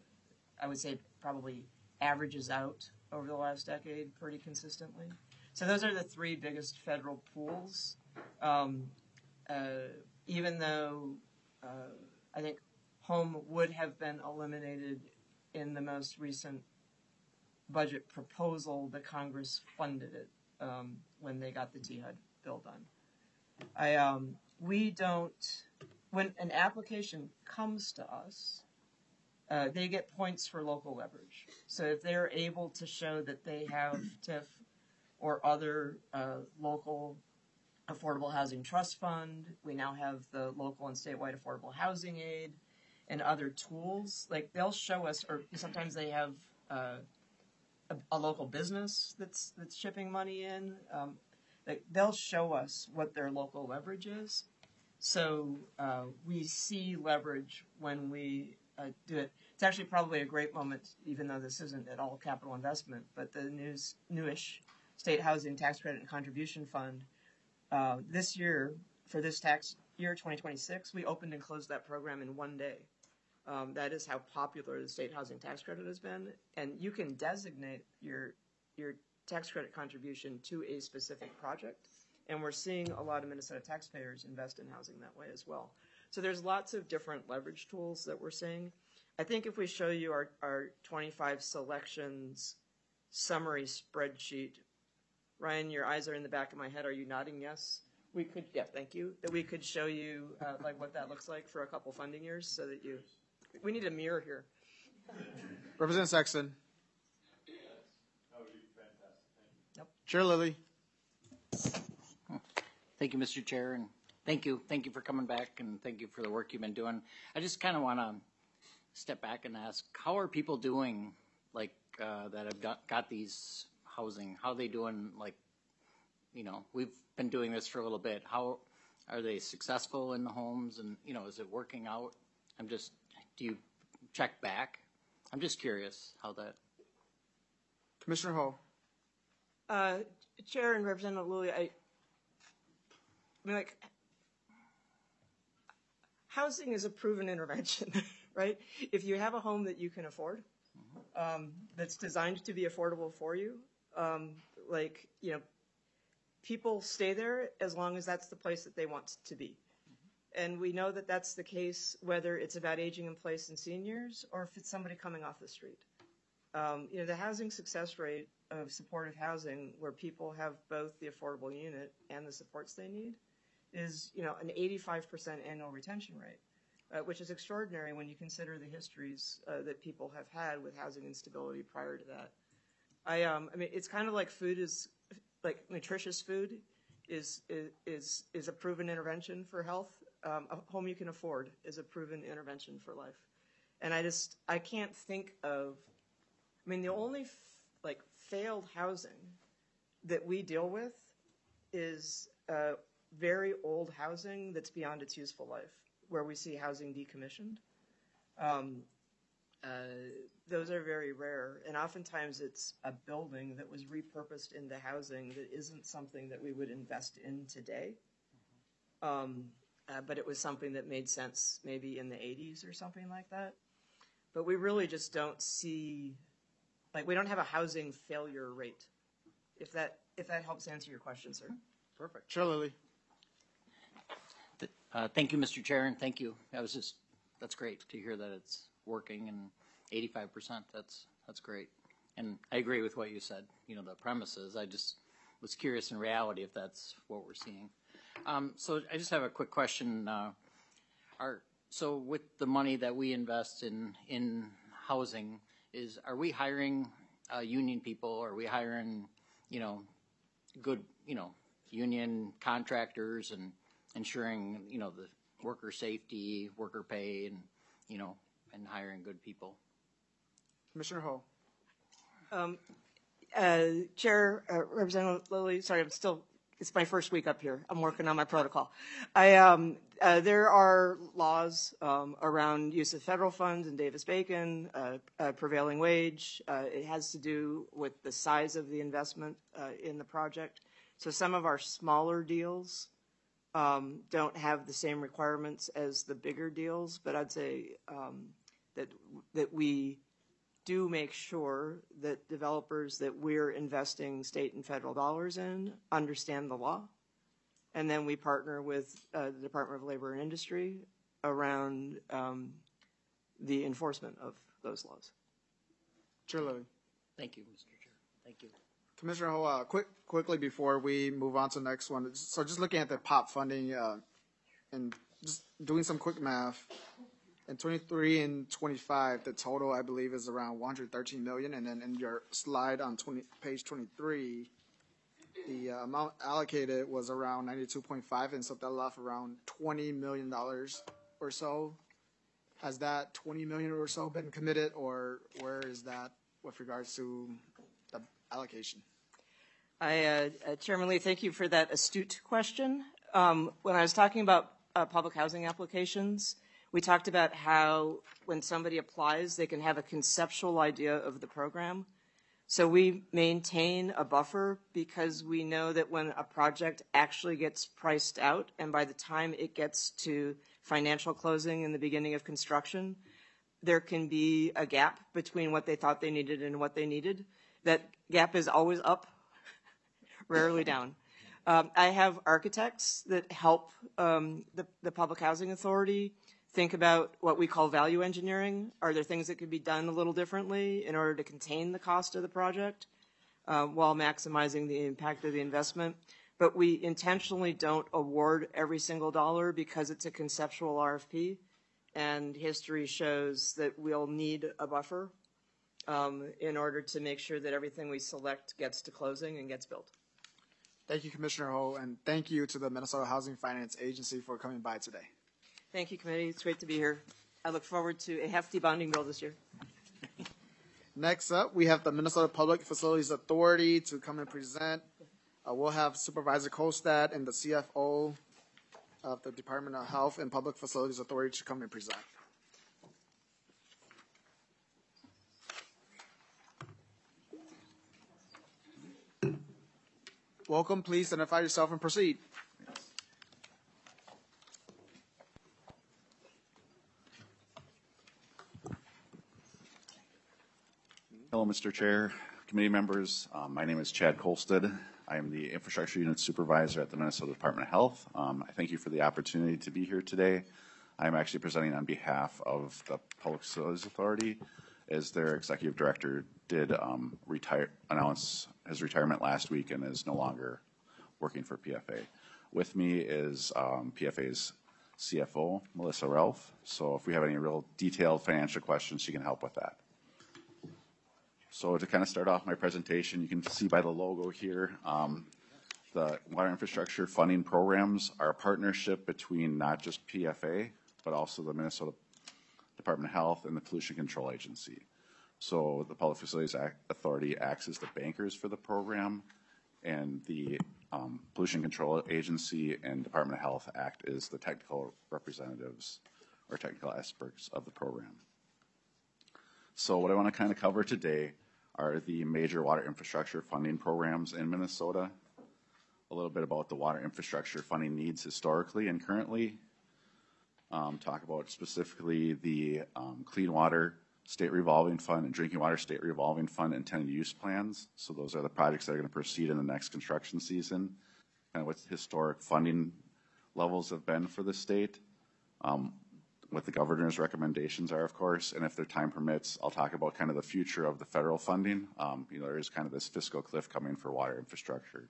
I would say probably averages out over the last decade pretty consistently. So those are the three biggest federal pools. Um, uh, even though uh, I think Home would have been eliminated in the most recent budget proposal, the Congress funded it um, when they got the T H U D bill done. I um, we don't, when an application comes to us, uh, they get points for local leverage. So if they're able to show that they have T I F or other uh, local affordable housing trust fund, we now have the local and statewide affordable housing aid and other tools, like they'll show us, or sometimes they have uh, a, a local business that's that's shipping money in. Um, like they'll show us what their local leverage is. So uh, we see leverage when we uh, do it. It's actually probably a great moment, even though this isn't at all capital investment, but the news, newish State Housing Tax Credit and Contribution Fund, uh, this year, for this tax year, twenty twenty-six, we opened and closed that program in one day. Um, that is how popular the State Housing Tax Credit has been. And you can designate your your tax credit contribution to a specific project. And we're seeing a lot of Minnesota taxpayers invest in housing that way as well. So there's lots of different leverage tools that we're seeing. I think if we show you our, our twenty-five selections summary spreadsheet, Ryan, your eyes are in the back of my head. Are you nodding yes? We could, yeah, thank you. That we could show you uh, like what that looks like for a couple funding years so that you, we need a mirror here. Representative Sexton. That would be fantastic. Thank you. Yep. Chair Lilly. Thank you, Mister Chair, and thank you, thank you for coming back, and thank you for the work you've been doing. I just kind of want to step back and ask, how are people doing, like uh, that have got, got these housing? How are they doing? Like, you know, we've been doing this for a little bit. How are they successful in the homes, and you know, is it working out? I'm just, do you check back? I'm just curious how that. Commissioner Ho. Uh, Chair and Representative Lilly, I. I mean, like, housing is a proven intervention, right? If you have a home that you can afford, um, that's designed to be affordable for you, um, like, you know, people stay there as long as that's the place that they want to be. And we know that that's the case whether it's about aging in place and seniors or if it's somebody coming off the street. Um, you know, the housing success rate of supportive housing where people have both the affordable unit and the supports they need is, you know, an eighty-five percent annual retention rate, uh, which is extraordinary when you consider the histories uh, that people have had with housing instability prior to that. I, um, I mean, it's kind of like food is, like nutritious food is is is a proven intervention for health. Um, a home you can afford is a proven intervention for life. And I just, I can't think of, I mean, the only f- like failed housing that we deal with is uh, very old housing that's beyond its useful life, where we see housing decommissioned. Um, uh, those are very rare, and oftentimes it's a building that was repurposed into housing that isn't something that we would invest in today. Um, uh, but it was something that made sense maybe in the eighties or something like that. But we really just don't see, like we don't have a housing failure rate. If that if that helps answer your question, sir. Perfect. Chair Lilly. Uh, thank you, Mister Chair, and thank you. I was just that's great to hear that it's working, and eighty-five percent, that's, that's great. And I agree with what you said, you know, the premises. I just was curious in reality if that's what we're seeing. Um, so I just have a quick question. Uh, are, so with the money that we invest in, in housing, is, are we hiring uh, union people? Are we hiring, you know, good, you know, union contractors and ensuring, you know, the worker safety, worker pay, and, you know, and hiring good people? Commissioner Ho. Um, uh, Chair, uh, Representative Lilly, sorry, I'm still, it's my first week up here. I'm working on my protocol. I, um, uh, there are laws um, around use of federal funds in Davis-Bacon, uh, uh, prevailing wage. Uh, it has to do with the size of the investment uh, in the project. So some of our smaller deals um, don't have the same requirements as the bigger deals, but I'd say um, that that we do make sure that developers that we're investing state and federal dollars in understand the law. And then we partner with uh, the Department of Labor and Industry around um, the enforcement of those laws. Chair Lilly. Thank you, Mister Chair. Thank you. Commissioner Ho, uh, quick, quickly before we move on to the next one, so just looking at the P O P funding uh, and just doing some quick math, in twenty-three and twenty-five, the total, I believe, is around one hundred thirteen million dollars, and then in your slide on twenty, page twenty-three, the uh, amount allocated was around ninety-two point five, and so that left around twenty million dollars or so. Has that twenty million dollars or so been committed, or where is that with regards to the allocation? I, uh, uh, Chairman Lee, thank you for that astute question. Um, when I was talking about uh, public housing applications, we talked about how when somebody applies, they can have a conceptual idea of the program. So we maintain a buffer because we know that when a project actually gets priced out, and by the time it gets to financial closing in the beginning of construction, there can be a gap between what they thought they needed and what they needed. That gap is always up, rarely down. Um, I have architects that help um, the, the Public Housing Authority think about what we call value engineering. Are there things that could be done a little differently in order to contain the cost of the project uh, while maximizing the impact of the investment? But we intentionally don't award every single dollar because it's a conceptual R F P, and history shows that we'll need a buffer um, in order to make sure that everything we select gets to closing and gets built. Thank you, Commissioner Ho, and thank you to the Minnesota Housing Finance Agency for coming by today. Thank you, committee. It's great to be here. I look forward to a hefty bonding bill this year. Next up, we have the Minnesota Public Facilities Authority to come and present. Uh, we'll have Supervisor Kolstad and the C F O of the Department of Health and Public Facilities Authority to come and present. Welcome. Please identify yourself and proceed. Hello, Mister Chair, committee members. Um, my name is Chad Kolstad. I am the Infrastructure Unit Supervisor at the Minnesota Department of Health. Um, I thank you for the opportunity to be here today. I'm actually presenting on behalf of the Public Facilities Authority, as their Executive Director did um, retire, announce his retirement last week and is no longer working for P F A. With me is um, P F A's C F O, Melissa Ralph. So if we have any real detailed financial questions, she can help with that. So to kind of start off my presentation, you can see by the logo here, um, the water infrastructure funding programs are a partnership between not just P F A, but also the Minnesota Department of Health and the Pollution Control Agency. So the Public Facilities Authority acts as the bankers for the program, and the um, Pollution Control Agency and Department of Health act as the technical representatives or technical experts of the program. So what I want to kind of cover today are the major water infrastructure funding programs in Minnesota, a little bit about the water infrastructure funding needs historically and currently, um, talk about specifically the um, Clean Water State Revolving Fund and Drinking Water State Revolving Fund intended use plans. So those are the projects that are going to proceed in the next construction season, and what historic funding levels have been for the state. Um, what the governor's recommendations are, of course, and if their time permits, I'll talk about kind of the future of the federal funding. Um, you know, there is kind of this fiscal cliff coming for water infrastructure.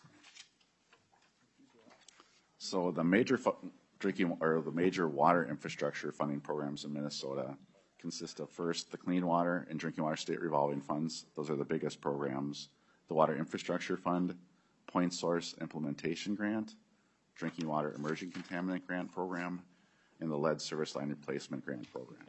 So the major fu- drinking or the major water infrastructure funding programs in Minnesota consist of first the Clean Water and Drinking Water State Revolving Funds. Those are the biggest programs. The Water Infrastructure Fund, Point Source Implementation Grant, Drinking Water Emerging Contaminant Grant Program, and the Lead Service Line Replacement Grant Program.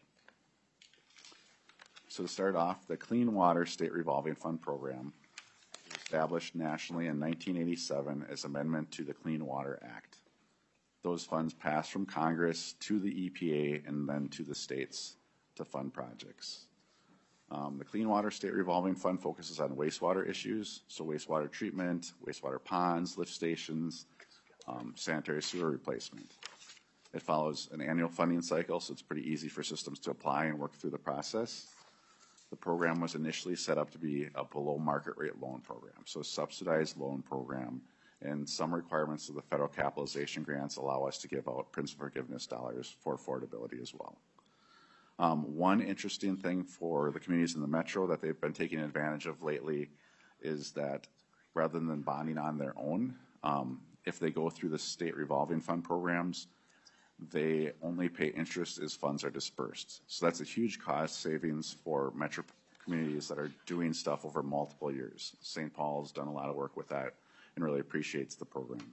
So to start off, the Clean Water State Revolving Fund Program was established nationally in nineteen eighty-seven as amendment to the Clean Water Act. Those funds passed from Congress to the E P A and then to the states to fund projects. Um, the Clean Water State Revolving Fund focuses on wastewater issues, so wastewater treatment, wastewater ponds, lift stations, um, sanitary sewer replacement. It follows an annual funding cycle, so it's pretty easy for systems to apply and work through the process. The program was initially set up to be a below market rate loan program, so a subsidized loan program, and some requirements of the federal capitalization grants allow us to give out principal forgiveness dollars for affordability as well. Um, one interesting thing for the communities in the metro that they've been taking advantage of lately is that rather than bonding on their own, um, if they go through the state revolving fund programs, they only pay interest as funds are dispersed. So that's a huge cost savings for metro communities that are doing stuff over multiple years. Saint Paul's done a lot of work with that and really appreciates the program.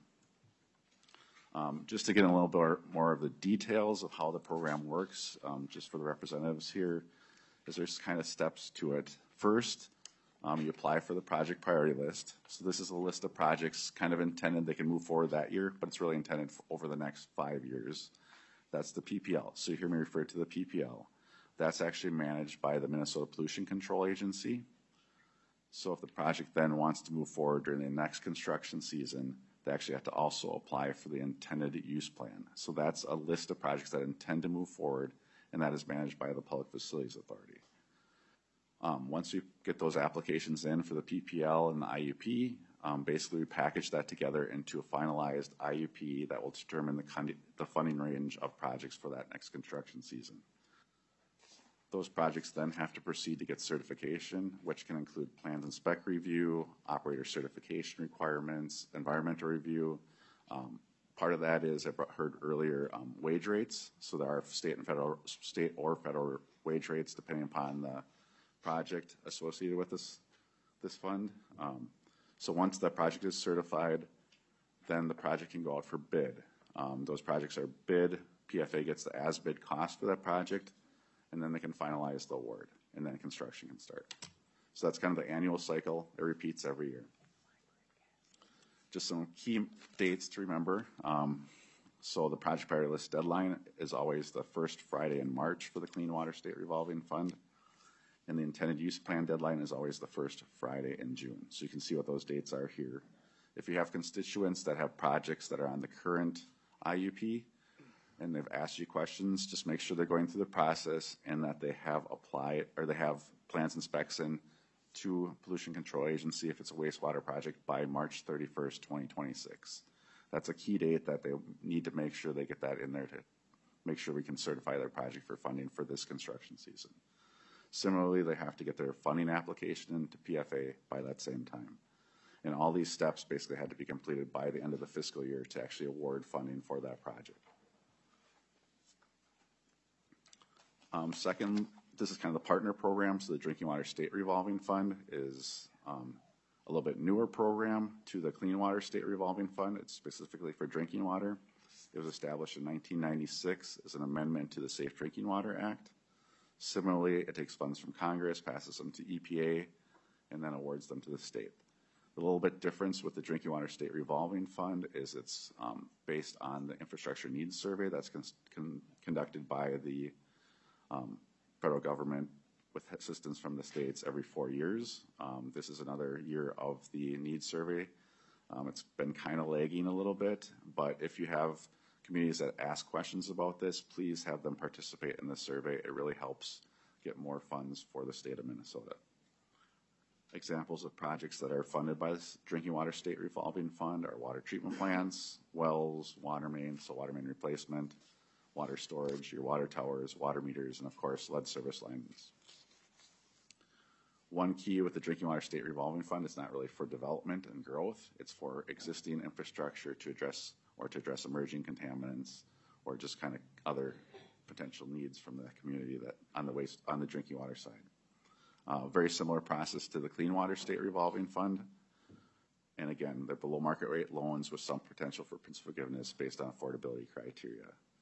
Um, just to get in a little bit more of the details of how the program works, um, just for the representatives here, is there's kind of steps to it. First, um, you apply for the project priority list. So this is a list of projects kind of intended they can move forward that year, but it's really intended for over the next five years. That's the P P L. So you hear me refer to the P P L. That's actually managed by the Minnesota Pollution Control Agency. So if the project then wants to move forward during the next construction season, they actually have to also apply for the intended use plan. So that's a list of projects that intend to move forward, and that is managed by the Public Facilities Authority. Um, once we get those applications in for the P P L and the I U P, um, basically we package that together into a finalized I U P that will determine the, con- the funding range of projects for that next construction season. Those projects then have to proceed to get certification, which can include plans and spec review, operator certification requirements, environmental review. Um, part of that is, I heard earlier, um, wage rates. So there are state and federal, state or federal wage rates depending upon the project associated with this, this fund. Um, so once that project is certified, then the project can go out for bid. Um, those projects are bid, P F A gets the as-bid cost for that project, and then they can finalize the award, and then construction can start. So that's kind of the annual cycle. It repeats every year. Just some key dates to remember. Um, so the project priority list deadline is always the first Friday in March for the Clean Water State Revolving Fund, and the intended use plan deadline is always the first Friday in June. So you can see what those dates are here. If you have constituents that have projects that are on the current I U P, and they've asked you questions, just make sure they're going through the process and that they have applied, or they have plans and specs in to Pollution Control Agency if it's a wastewater project by March thirty-first, twenty twenty-six. That's a key date that they need to make sure they get that in there to make sure we can certify their project for funding for this construction season. Similarly, they have to get their funding application into P F A by that same time. And all these steps basically had to be completed by the end of the fiscal year to actually award funding for that project. Um, second, this is kind of the partner program. So the Drinking Water State Revolving Fund is um, a little bit newer program to the Clean Water State Revolving Fund. It's specifically for drinking water. It was established in nineteen ninety-six as an amendment to the Safe Drinking Water Act. Similarly, it takes funds from Congress, passes them to E P A, and then awards them to the state. A little bit difference with the Drinking Water State Revolving Fund is it's um, based on the Infrastructure Needs Survey that's con- con- conducted by the Um, federal government with assistance from the states every four years. Um, this is another year of the needs survey. Um, it's been kind of lagging a little bit, but if you have communities that ask questions about this, please have them participate in the survey. It really helps get more funds for the state of Minnesota. Examples of projects that are funded by the Drinking Water State Revolving Fund are water treatment plants, wells, water main, so water main replacement, water storage, your water towers, water meters, and of course, lead service lines. One key with the Drinking Water State Revolving Fund is not really for development and growth. It's for existing infrastructure to address or to address emerging contaminants or just kind of other potential needs from the community that on the waste on the drinking water side. Uh, very similar process to the Clean Water State Revolving Fund. And again, they're below market rate loans with some potential for principal forgiveness based on affordability criteria.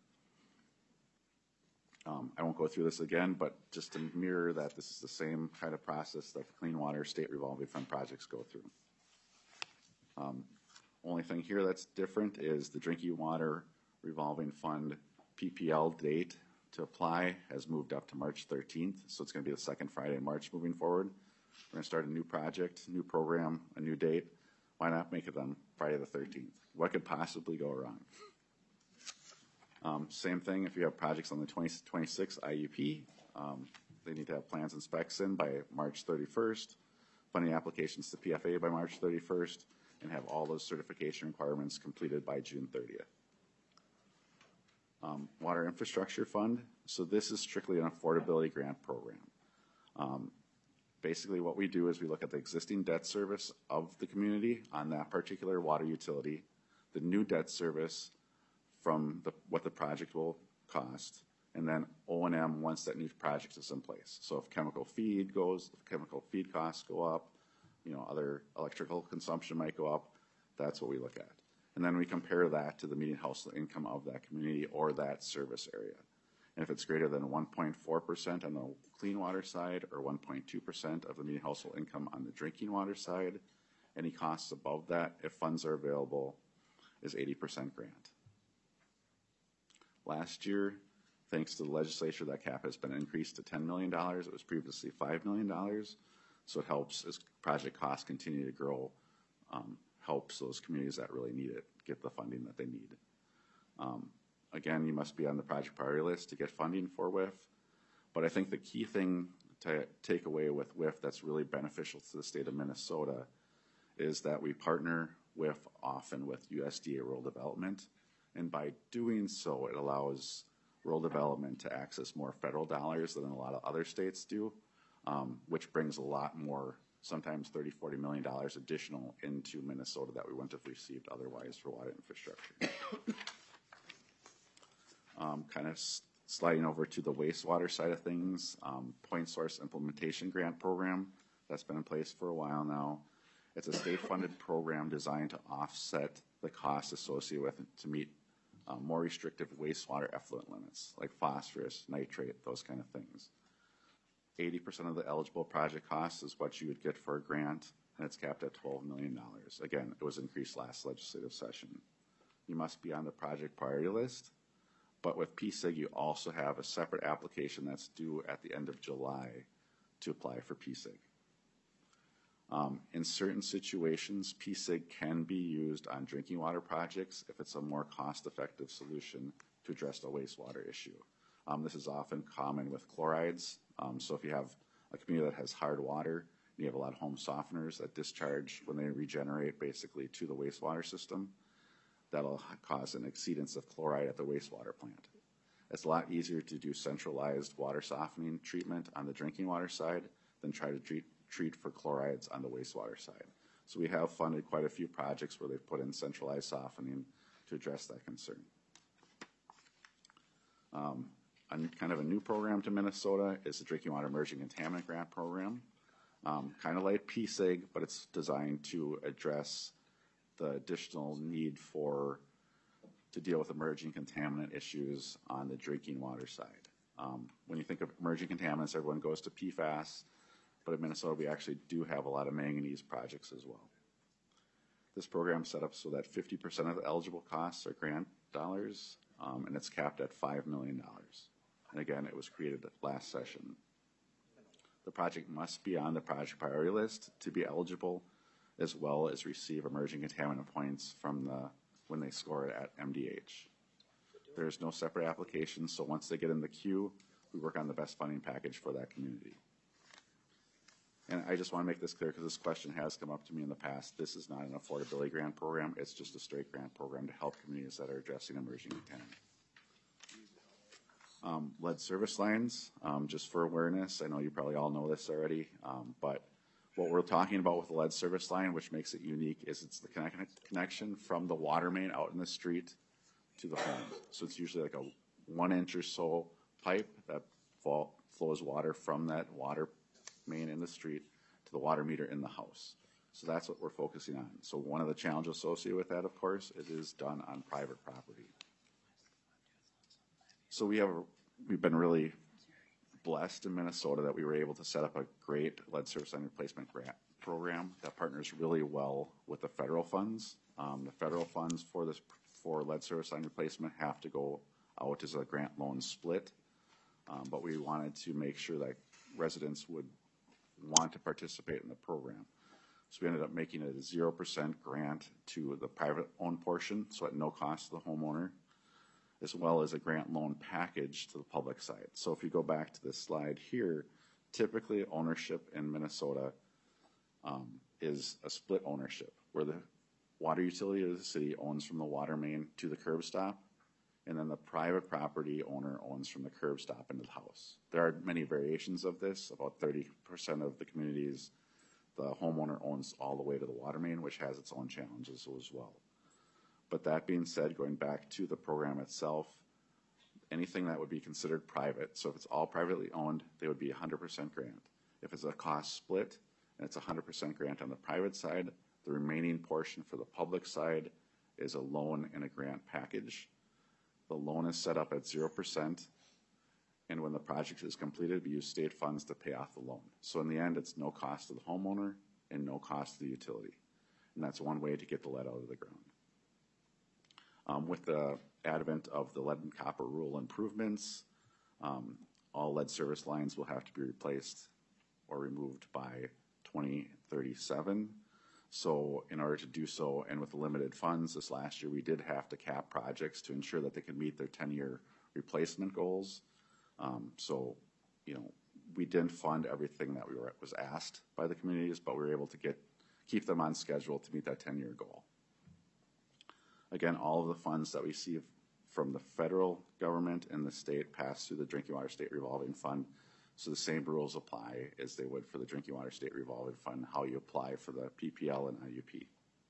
Um, I won't go through this again, but just to mirror that, this is the same kind of process that the Clean Water State Revolving Fund projects go through. Um, only thing here that's different is the Drinking Water Revolving Fund P P L date to apply has moved up to March thirteenth, so it's going to be the second Friday in March moving forward. We're going to start a new project, new program, a new date. Why not make it on Friday the thirteenth? What could possibly go wrong? Um, same thing if you have projects on the twenty twenty-six I U P. Um, they need to have plans and specs in by March thirty-first, funding applications to P F A by March thirty-first, and have all those certification requirements completed by June thirtieth. Um, Water Infrastructure Fund. So this is strictly an affordability grant program. Um, basically what we do is we look at the existing debt service of the community on that particular water utility, the new debt service from the, what the project will cost, and then O and M once that new project is in place. So if chemical feed goes, if chemical feed costs go up, you know, other electrical consumption might go up, that's what we look at. And then we compare that to the median household income of that community or that service area. And if it's greater than one point four percent on the clean water side or one point two percent of the median household income on the drinking water side, any costs above that, if funds are available, is eighty percent grant. Last year, thanks to the legislature, that cap has been increased to ten million dollars. It was previously five million dollars. So it helps as project costs continue to grow, um, helps those communities that really need it get the funding that they need. Um, again, you must be on the project priority list to get funding for W I F. But I think the key thing to take away with W I F that's really beneficial to the state of Minnesota is that we partner W I F often with U S D A Rural Development. And by doing so, it allows rural development to access more federal dollars than a lot of other states do, um, which brings a lot more, sometimes thirty, forty million dollars additional into Minnesota that we wouldn't have received otherwise for water infrastructure. um, kind of s- sliding over to the wastewater side of things, um, Point Source Implementation Grant Program that's been in place for a while now. It's a state-funded program designed to offset the costs associated with it to meet um, more restrictive wastewater effluent limits, like phosphorus, nitrate, those kind of things. eighty percent of the eligible project cost is what you would get for a grant, and it's capped at twelve million dollars. Again, it was increased last legislative session. You must be on the project priority list, but with P S I G, you also have a separate application that's due at the end of July to apply for P S I G. Um, in certain situations, P S I G can be used on drinking water projects if it's a more cost-effective solution to address the wastewater issue. Um, this is often common with chlorides. Um, so if you have a community that has hard water, you have a lot of home softeners that discharge when they regenerate basically to the wastewater system, that'll cause an exceedance of chloride at the wastewater plant. It's a lot easier to do centralized water softening treatment on the drinking water side than try to treat treat for chlorides on the wastewater side. So we have funded quite a few projects where they've put in centralized softening to address that concern. Um, a, kind of a new program to Minnesota is the Drinking Water Emerging Contaminant Grant Program. Um, kind of like P S I G, but it's designed to address the additional need for to deal with emerging contaminant issues on the drinking water side. Um, when you think of emerging contaminants, everyone goes to P FAS. But in Minnesota, we actually do have a lot of manganese projects as well. This program is set up so that fifty percent of the eligible costs are grant dollars, um, and it's capped at five million dollars. And again, it was created last session. The project must be on the project priority list to be eligible, as well as receive emerging contaminant points from the when they score it at M D H. There's no separate application, so once they get in the queue, we work on the best funding package for that community. And I just want to make this clear because this question has come up to me in the past. This is not an affordability grant program. It's just a straight grant program to help communities that are addressing emerging contaminants. Um, lead service lines, um, just for awareness, I know you probably all know this already, um, but what we're talking about with the lead service line, which makes it unique, is it's the connect- connection from the water main out in the street to the home. So it's usually like a one inch or so pipe that fall, flows water from that water main in the street to the water meter in the house. So that's what we're focusing on. So one of the challenges associated with that, of course, it is done on private property. So we have, we've been really blessed in Minnesota that we were able to set up a great lead service line replacement grant program that partners really well with the federal funds. Um, the federal funds for this, for lead service line replacement have to go out as a grant loan split. Um, but we wanted to make sure that residents would want to participate in the program. So we ended up making it a zero percent grant to the private owned portion, so at no cost to the homeowner, as well as a grant loan package to the public side. So if you go back to this slide here, typically ownership in Minnesota um, is a split ownership, where the water utility of the city owns from the water main to the curb stop, and then the private property owner owns from the curb stop into the house. There are many variations of this. About thirty percent of the communities, the homeowner owns all the way to the water main, which has its own challenges as well. But that being said, going back to the program itself, anything that would be considered private, so if it's all privately owned, they would be one hundred percent grant. If it's a cost split and it's one hundred percent grant on the private side, the remaining portion for the public side is a loan and a grant package. The loan is set up at zero percent, and when the project is completed, we use state funds to pay off the loan. So in the end, it's no cost to the homeowner and no cost to the utility. And that's one way to get the lead out of the ground. Um, with the advent of the lead and copper rule improvements, um, all lead service lines will have to be replaced or removed by twenty thirty-seven. So in order to do so, and with limited funds this last year, we did have to cap projects to ensure that they could meet their ten-year replacement goals. Um, so, you know, we didn't fund everything that we were was asked by the communities, but we were able to get keep them on schedule to meet that ten-year goal. Again, all of the funds that we receive from the federal government and the state pass through the Drinking Water State Revolving Fund. So the same rules apply as they would for the Drinking Water State Revolving Fund, how you apply for the P P L and I U P.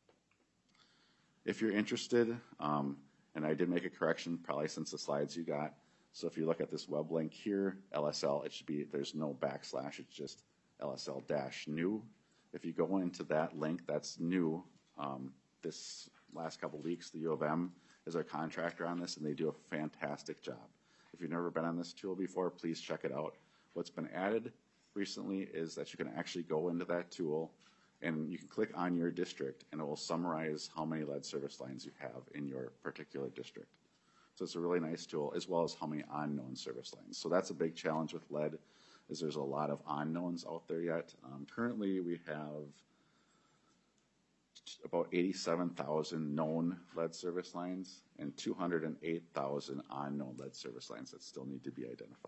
If you're interested, um, and I did make a correction probably since the slides you got. So if you look at this web link here, L S L, it should be, there's no backslash, it's just L S L dash new. If you go into that link, that's new. Um, this last couple weeks, the U of M is our contractor on this, and they do a fantastic job. If you've never been on this tool before, please check it out. What's been added recently is that you can actually go into that tool and you can click on your district and it will summarize how many lead service lines you have in your particular district. So it's a really nice tool, as well as how many unknown service lines. So that's a big challenge with lead, is there's a lot of unknowns out there yet. Um, currently we have about eighty-seven thousand known lead service lines and two hundred eight thousand unknown lead service lines that still need to be identified.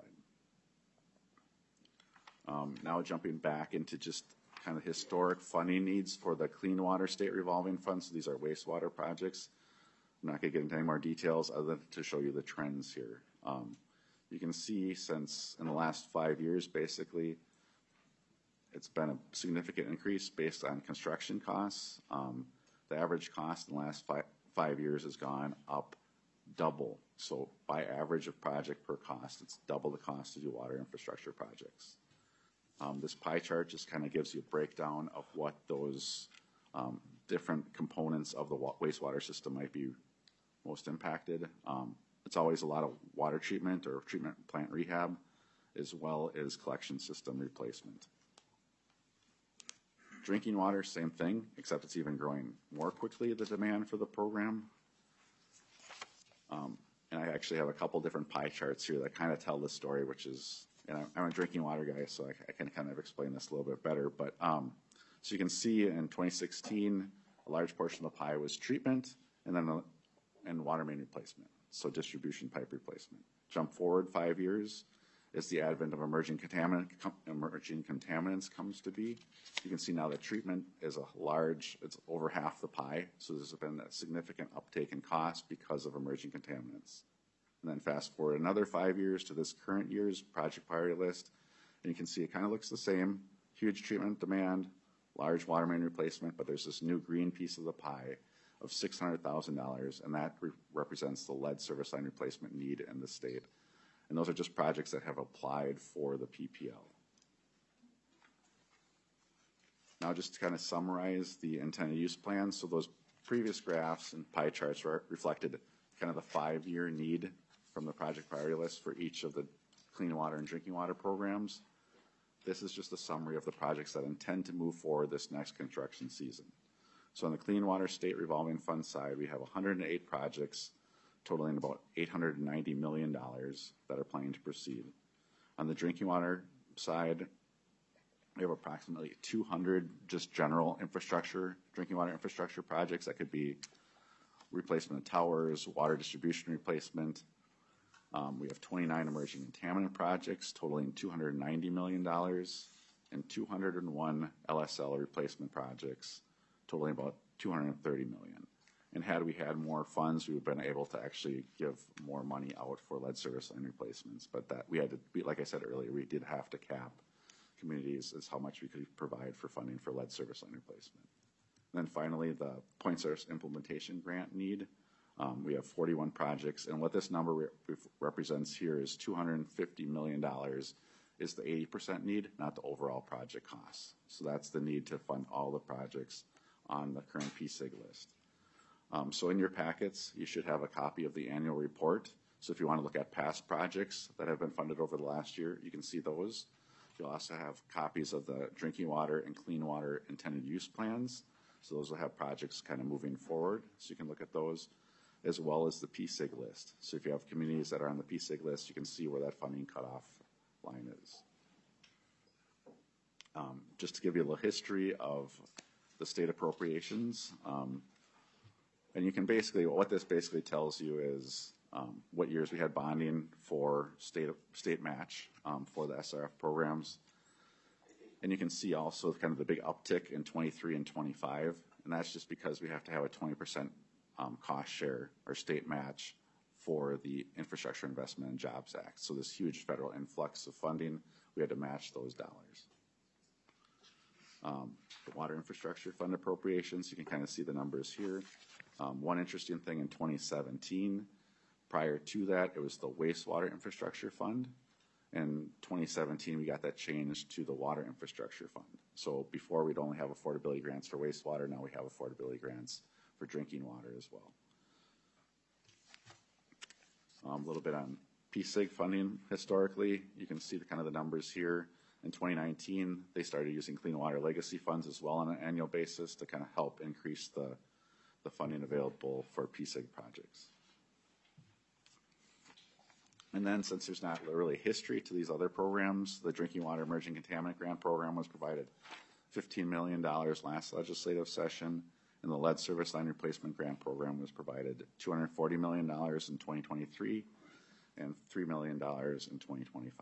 Um, now jumping back into just kind of historic funding needs for the Clean Water State Revolving Fund. So these are wastewater projects. I'm not going to get into any more details other than to show you the trends here. Um, you can see since in the last five years, basically, it's been a significant increase based on construction costs. Um, the average cost in the last five, five years has gone up double. So by average of project per cost, it's double the cost to do water infrastructure projects. Um, this pie chart just kind of gives you a breakdown of what those um, different components of the wa- wastewater system might be most impacted. Um, it's always a lot of water treatment or treatment plant rehab, as well as collection system replacement. Drinking water, same thing, except it's even growing more quickly, the demand for the program. Um, and I actually have a couple different pie charts here that kind of tell the story, which is, and I'm a drinking water guy, so I, I can kind of explain this a little bit better. But um, so you can see in twenty sixteen, a large portion of the pie was treatment, and then the, and water main replacement, so distribution pipe replacement. Jump forward five years, as the advent of emerging contaminant com, emerging contaminants comes to be. You can see now that treatment is a large, it's over half the pie, so there's been a significant uptake in cost because of emerging contaminants. And then fast forward another five years to this current year's project priority list, and you can see it kind of looks the same. Huge treatment demand, large water main replacement, but there's this new green piece of the pie of six hundred thousand dollars, and that re- represents the lead service line replacement need in the state. And those are just projects that have applied for the P P L. Now, just to kind of summarize the intended use plan, so those previous graphs and pie charts re- reflected kind of the five-year need from the project priority list for each of the clean water and drinking water programs. This is just a summary of the projects that intend to move forward this next construction season. So on the Clean Water State Revolving Fund side, we have one hundred eight projects totaling about eight hundred ninety million dollars that are planning to proceed. On the drinking water side, we have approximately two hundred just general infrastructure, drinking water infrastructure projects that could be replacement of towers, water distribution replacement. Um, we have twenty-nine emerging contaminant projects totaling two hundred ninety million dollars and two hundred one L S L replacement projects totaling about two hundred thirty million dollars. And had we had more funds, we would have been able to actually give more money out for lead service line replacements. But that we had to, be, like I said earlier, we did have to cap communities as how much we could provide for funding for lead service line replacement. And then finally, the point source implementation grant need. Um, we have forty-one projects, and what this number re- represents here is two hundred fifty million dollars is the eighty percent need, not the overall project costs. So that's the need to fund all the projects on the current P S I G list. Um, so in your packets, you should have a copy of the annual report. So if you want to look at past projects that have been funded over the last year, you can see those. You'll also have copies of the drinking water and clean water intended use plans. So those will have projects kind of moving forward. So you can look at those, as well as the P S I G list. So if you have communities that are on the P S I G list, you can see where that funding cutoff line is. Um, just to give you a little history of the state appropriations, um, and you can basically, what this basically tells you is um, what years we had bonding for state state match um, for the S R F programs. And you can see also kind of the big uptick in twenty-three and twenty-five, and that's just because we have to have a twenty percent um, cost share or state match for the Infrastructure Investment and Jobs Act. So this huge federal influx of funding, we had to match those dollars. Um, the water infrastructure fund appropriations, you can kind of see the numbers here. Um, one interesting thing in twenty seventeen, prior to that, it was the wastewater infrastructure fund. In twenty seventeen, we got that changed to the water infrastructure fund. So before, we'd only have affordability grants for wastewater. Now we have affordability grants for drinking water as well. Um, a little bit on P S I G funding historically. You can see the kind of the numbers here. In twenty nineteen, they started using Clean Water Legacy funds as well on an annual basis to kind of help increase the, the funding available for P S I G projects. And then, since there's not really history to these other programs, the Drinking Water Emerging Contaminant Grant Program was provided fifteen million dollars last legislative session, and the Lead Service Line Replacement Grant Program was provided two hundred forty million dollars in twenty twenty-three and three million dollars in twenty twenty-five.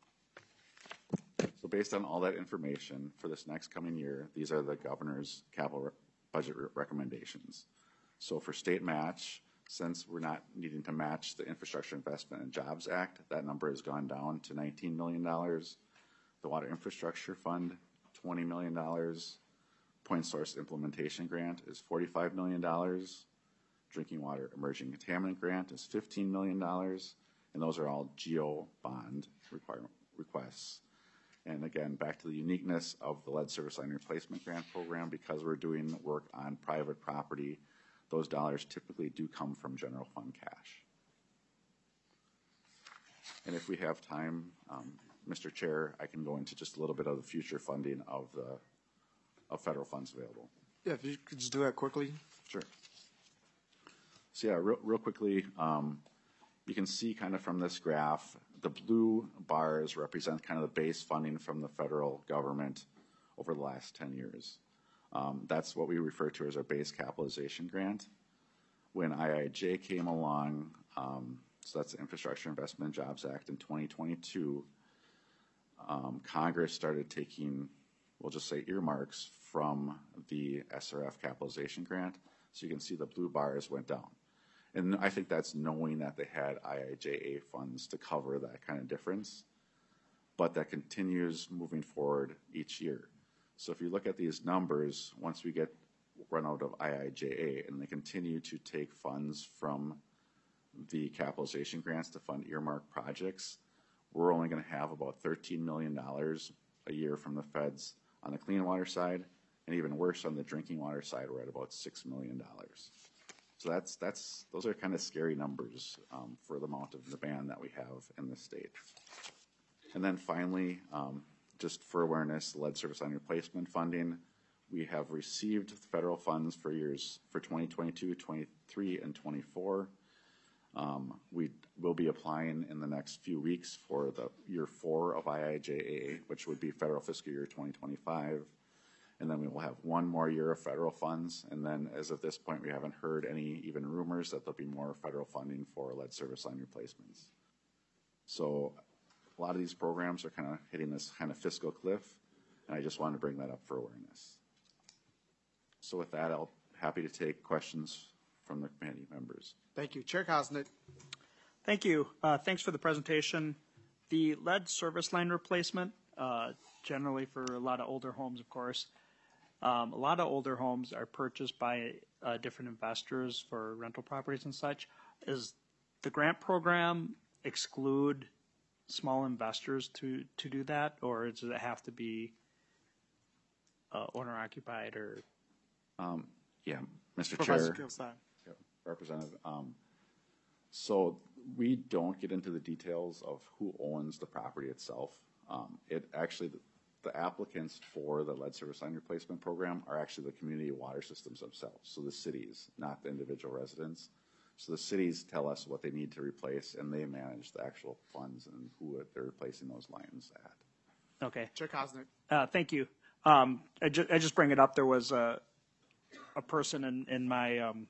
So based on all that information for this next coming year, these are the governor's capital re- budget re- recommendations. So for state match, since we're not needing to match the Infrastructure Investment and Jobs Act, that number has gone down to nineteen million dollars. The Water Infrastructure Fund, twenty million dollars. Point Source Implementation Grant is forty-five million dollars. Drinking Water Emerging Contaminant Grant is fifteen million dollars. And those are all GEO bond requirement requests. And again, back to the uniqueness of the Lead Service Line Replacement Grant Program, because we're doing work on private property, those dollars typically do come from general fund cash. And if we have time, um, Mister Chair, I can go into just a little bit of the future funding of the of federal funds available. Yeah, if you could just do that quickly. Sure. So yeah, real, real quickly, um, you can see kind of from this graph, the blue bars represent kind of the base funding from the federal government over the last ten years. Um, that's what we refer to as our base capitalization grant. When I I J came along, um, so that's the Infrastructure Investment and Jobs Act in twenty twenty-two, um, Congress started taking, we'll just say earmarks from the S R F capitalization grant. So you can see the blue bars went down. And I think that's knowing that they had I I J A funds to cover that kind of difference, but that continues moving forward each year. So if you look at these numbers, once we get run out of I I J A and they continue to take funds from the capitalization grants to fund earmark projects, we're only going to have about thirteen million dollars a year from the feds on the clean water side, and even worse on the drinking water side, we're at about six million dollars. So that's, that's, those are kind of scary numbers um, for the amount of demand that we have in the state. And then finally, um, just for awareness, lead service line replacement funding, we have received federal funds for years for twenty twenty-two, twenty-three, and twenty-four. Um, we will be applying in the next few weeks for the year four of I I J A, which would be federal fiscal year twenty twenty-five. And then we will have one more year of federal funds. And then as of this point, we haven't heard any even rumors that there'll be more federal funding for lead service line replacements. So a lot of these programs are kind of hitting this kind of fiscal cliff, and I just wanted to bring that up for awareness. So with that, I'll happy to take questions from the committee members. Thank you. Chair Kosnick. Thank you. Uh, thanks for the presentation. The lead service line replacement, uh, generally for a lot of older homes, of course, um, a lot of older homes are purchased by uh, different investors for rental properties and such. Is the grant program exclude small investors to, to do that, or does it have to be uh, owner occupied or? Um, yeah, Mister Professor Chair. Kilstein. Yep, Representative. Um, so we don't get into the details of who owns the property itself. Um, it actually, the, the applicants for the lead service line replacement program are actually the community water systems themselves. So the cities, not the individual residents. So the cities tell us what they need to replace, and they manage the actual funds and who they're replacing those lines at. Okay. Chair Kosnick. Uh, thank you. Um, I, ju- I just bring it up. There was a, a person in, in my um,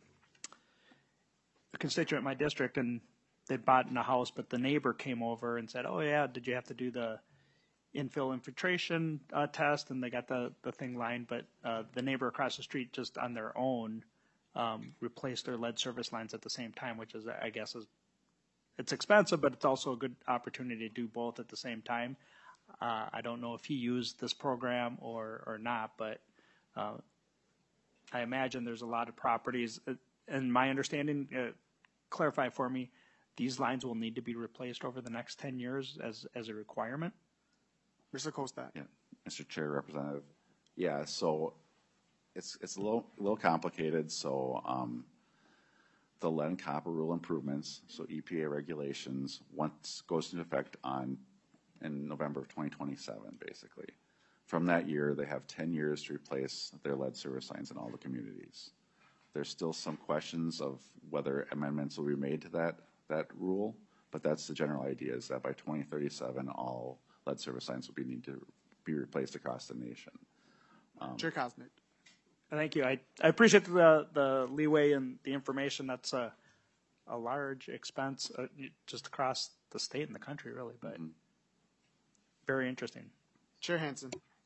a constituent in my district, and they'd bought in a house, but the neighbor came over and said, oh, yeah, did you have to do the infill infiltration uh, test? And they got the, the thing lined, but uh, the neighbor across the street just on their own um, replaced their lead service lines at the same time, which is, I guess, is it's expensive, but it's also a good opportunity to do both at the same time. Uh, I don't know if he used this program or, or not, but uh, I imagine there's a lot of properties, uh, and my understanding, uh, clarify for me, these lines will need to be replaced over the next ten years as, as a requirement? Mister Kostat. Yeah, Mister Chair, Representative. Yeah, so it's it's a little a little complicated. So um, the lead and copper rule improvements, so E P A regulations, once goes into effect on in November of twenty twenty-seven, basically. From that year, they have ten years to replace their lead service lines in all the communities. There's still some questions of whether amendments will be made to that that rule, but that's the general idea, is that by twenty thirty-seven, all lead service lines will be need to be replaced across the nation. Um, Chair Kosnick. Thank you. I, I appreciate the, the leeway and the information. That's a, a large expense uh, just across the state and the country, really, but mm-hmm. very interesting. Chair Hansen.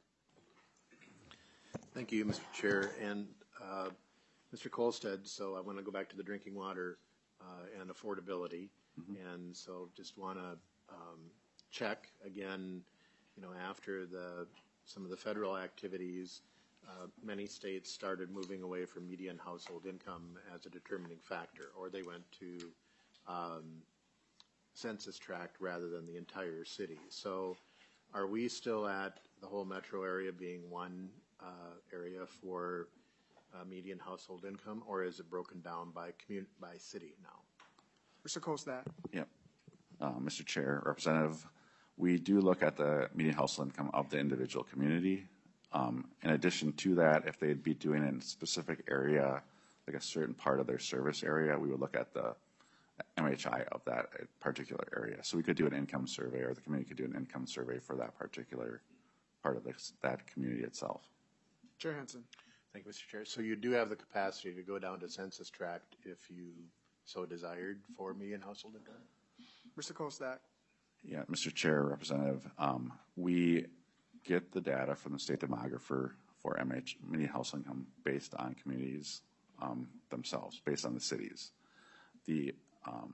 Thank you, Mister Chair. And uh, Mister Kolstad, so I want to go back to the drinking water uh, and affordability. Mm-hmm. And so just want to um, check again, you know, after the some of the federal activities, uh, many states started moving away from median household income as a determining factor, or they went to um, census tract rather than the entire city. So are we still at the whole metro area being one uh, area for uh, median household income, or is it broken down by community, by city now? Mister Kostat. Yep. Uh, Mister Chair, Representative, we do look at the median household income of the individual community. Um, in addition to that, if they'd be doing it in a specific area, like a certain part of their service area, we would look at the M H I of that particular area. So we could do an income survey, or the community could do an income survey for that particular part of this, that community itself. Chair Hansen. Thank you, Mister Chair. So you do have the capacity to go down to census tract if you so desired for median household income? Mister Kostat. Yeah, Mister Chair, Representative, um, we get the data from the state demographer for M H, median household income based on communities um, themselves, based on the cities. The um,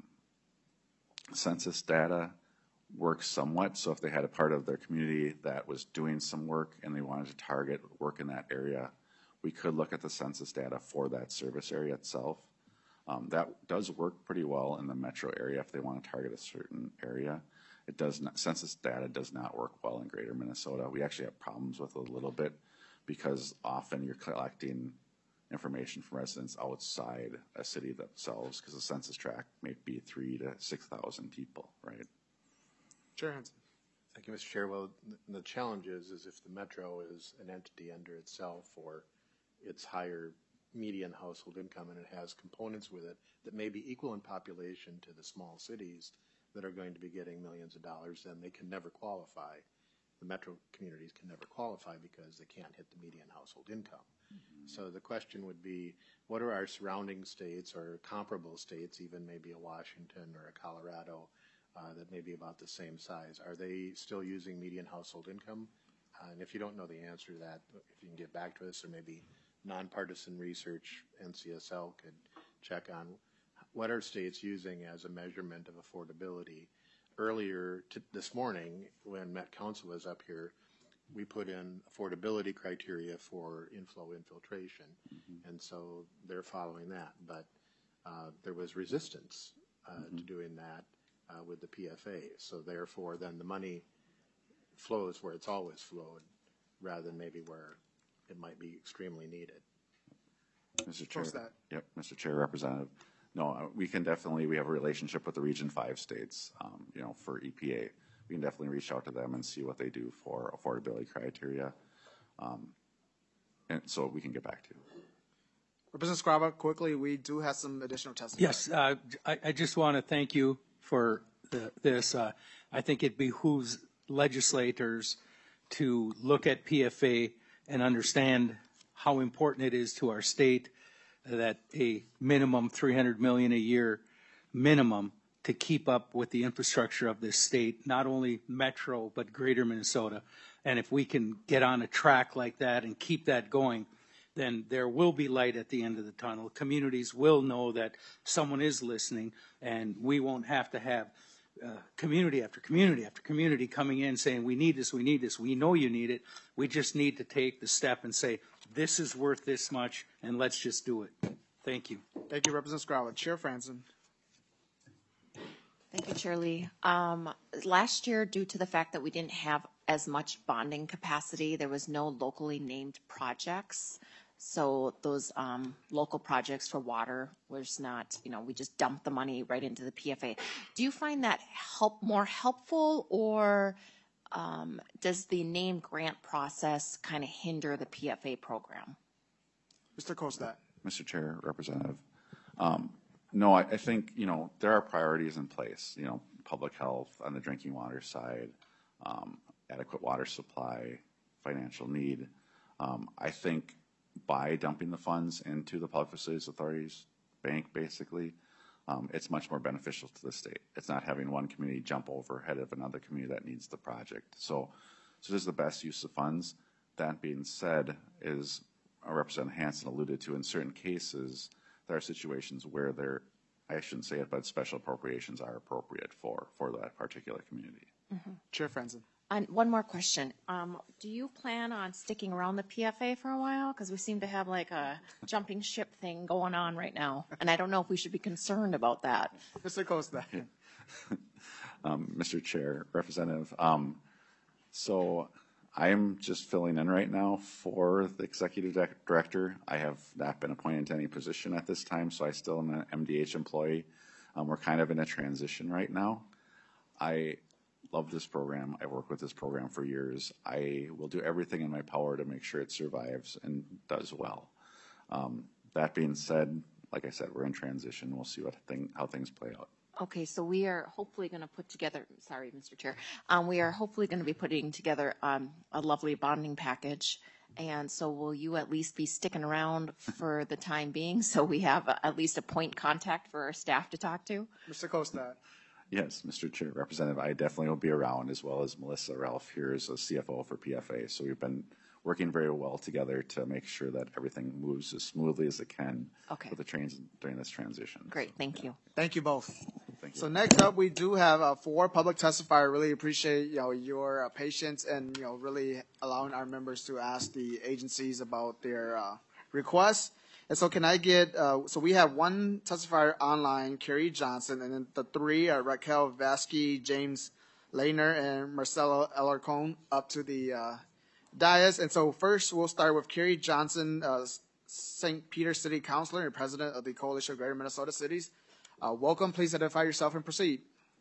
census data works somewhat. So if they had a part of their community that was doing some work and they wanted to target work in that area, we could look at the census data for that service area itself. Um, that does work pretty well in the metro area if they want to target a certain area. It does not, census data does not work well in greater Minnesota. We actually have problems with it a little bit because often you're collecting information from residents outside a city themselves because the census tract may be three to six thousand people, right? Chair Hansen. Thank you, Mister Chair. Well, the challenge is, is if the metro is an entity under itself or its higher median household income and it has components with it that may be equal in population to the small cities that are going to be getting millions of dollars, then they can never qualify. The metro communities can never qualify because they can't hit the median household income. Mm-hmm. So the question would be, what are our surrounding states or comparable states, even maybe a Washington or a Colorado, uh, that may be about the same size? Are they still using median household income? Uh, and if you don't know the answer to that, if you can get back to us, or maybe nonpartisan research, N C S L could check on what are states using as a measurement of affordability. Earlier to, this morning, when Met Council was up here, we put in affordability criteria for inflow infiltration, mm-hmm. and so they're following that. But uh, there was resistance uh, mm-hmm. to doing that uh, with the P F A. So therefore, then the money flows where it's always flowed, rather than maybe where it might be extremely needed. Mister Chair, yep, Mister Chair, Representative. No, we can definitely, we have a relationship with the Region five states, um, you know, for E P A. We can definitely reach out to them and see what they do for affordability criteria. Um, and so we can get back to you. Representative Skraba, quickly, we do have some additional testimony. Yes, uh, I, I just want to thank you for the, this. Uh, I think it behooves legislators to look at P F A and understand how important it is to our state that a minimum three hundred million dollars a year minimum to keep up with the infrastructure of this state, not only metro, but greater Minnesota. And if we can get on a track like that and keep that going, then there will be light at the end of the tunnel. Communities will know that someone is listening, and we won't have to have uh, community after community after community coming in saying, we need this, we need this. We know you need it. We just need to take the step and say, this is worth this much, and let's just do it. Thank you. Thank you, Representative Skraba. Chair Franzen. Thank you, Chair Lee. Um, last year, due to the fact that we didn't have as much bonding capacity, there was no locally named projects. So those um, local projects for water was not, you know, we just dumped the money right into the P F A. Do you find that help more helpful, or um, does the named grant process kind of hinder the P F A program? Mister Kostat. Mister Chair, Representative. Um, no, I, I think, you know, there are priorities in place, you know, public health on the drinking water side, um, adequate water supply, financial need. Um, I think by dumping the funds into the Public Facilities Authority's bank, basically, um, it's much more beneficial to the state. It's not having one community jump over ahead of another community that needs the project. So, so this is the best use of funds. That being said, is uh, Representative Hansen alluded to, in certain cases, there are situations where there, I shouldn't say it, but special appropriations are appropriate for, for that particular community. Mm-hmm. Chair Franzen. And one more question. Um, do you plan on sticking around the P F A for a while? Because we seem to have like a jumping ship thing going on right now. And I don't know if we should be concerned about that. Mister Costa. um, Mister Chair, Representative. Um, so I'm just filling in right now for the Executive Director. I have not been appointed to any position at this time, so I still am an M D H employee. Um, we're kind of in a transition right now. I love this program. I've worked with this program for years. I will do everything in my power to make sure it survives and does well. Um, that being said, like I said, we're in transition. We'll see what thing, how things play out. Okay, so we are hopefully going to put together, sorry, Mister Chair, um, we are hopefully going to be putting together um, a lovely bonding package. And so will you at least be sticking around for the time being so we have a, at least a point contact for our staff to talk to? Mister Costa. Yes, Mister Chair, Representative, I definitely will be around, as well as Melissa Ralph here as a C F O for P F A. So we've been working very well together to make sure that everything moves as smoothly as it can Okay. with the trains during this transition. Great, thank you. Thank you both. Thank you. So next up, we do have uh, four public testifiers. Really appreciate you know your uh, patience and you know really allowing our members to ask the agencies about their uh, requests. And so, can I get? Uh, so we have one testifier online, Carrie Johnson, and then the three are Raquel Vasky, James Lehner, and Marcelo Alarcon up to the uh, dais. And so first, we'll start with Carrie Johnson, uh, Saint Peter City Councilor and President of the Coalition of Greater Minnesota Cities. Uh, welcome. Please identify yourself and proceed.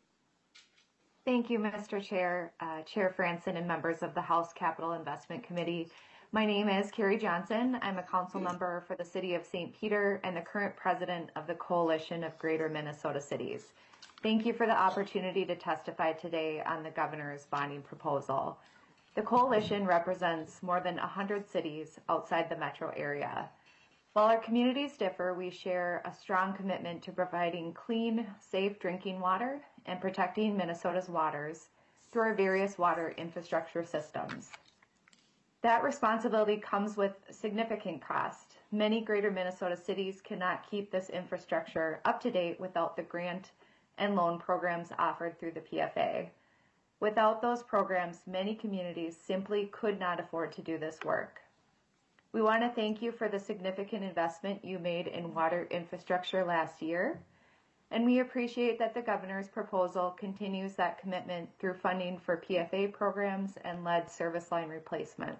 Thank you, Mister Chair, uh, Chair Franson, and members of the House Capital Investment Committee. My name is Carrie Johnson. I'm a council member for the City of Saint Peter and the current president of the Coalition of Greater Minnesota Cities. Thank you for the opportunity to testify today on the governor's bonding proposal. The coalition represents more than one hundred cities outside the metro area. While our communities differ, we share a strong commitment to providing clean, safe drinking water and protecting Minnesota's waters through our various water infrastructure systems. That responsibility comes with significant cost. Many greater Minnesota cities cannot keep this infrastructure up to date without the grant and loan programs offered through the P F A. Without those programs, many communities simply could not afford to do this work. We want to thank you for the significant investment you made in water infrastructure last year, and we appreciate that the governor's proposal continues that commitment through funding for P F A programs and lead service line replacement.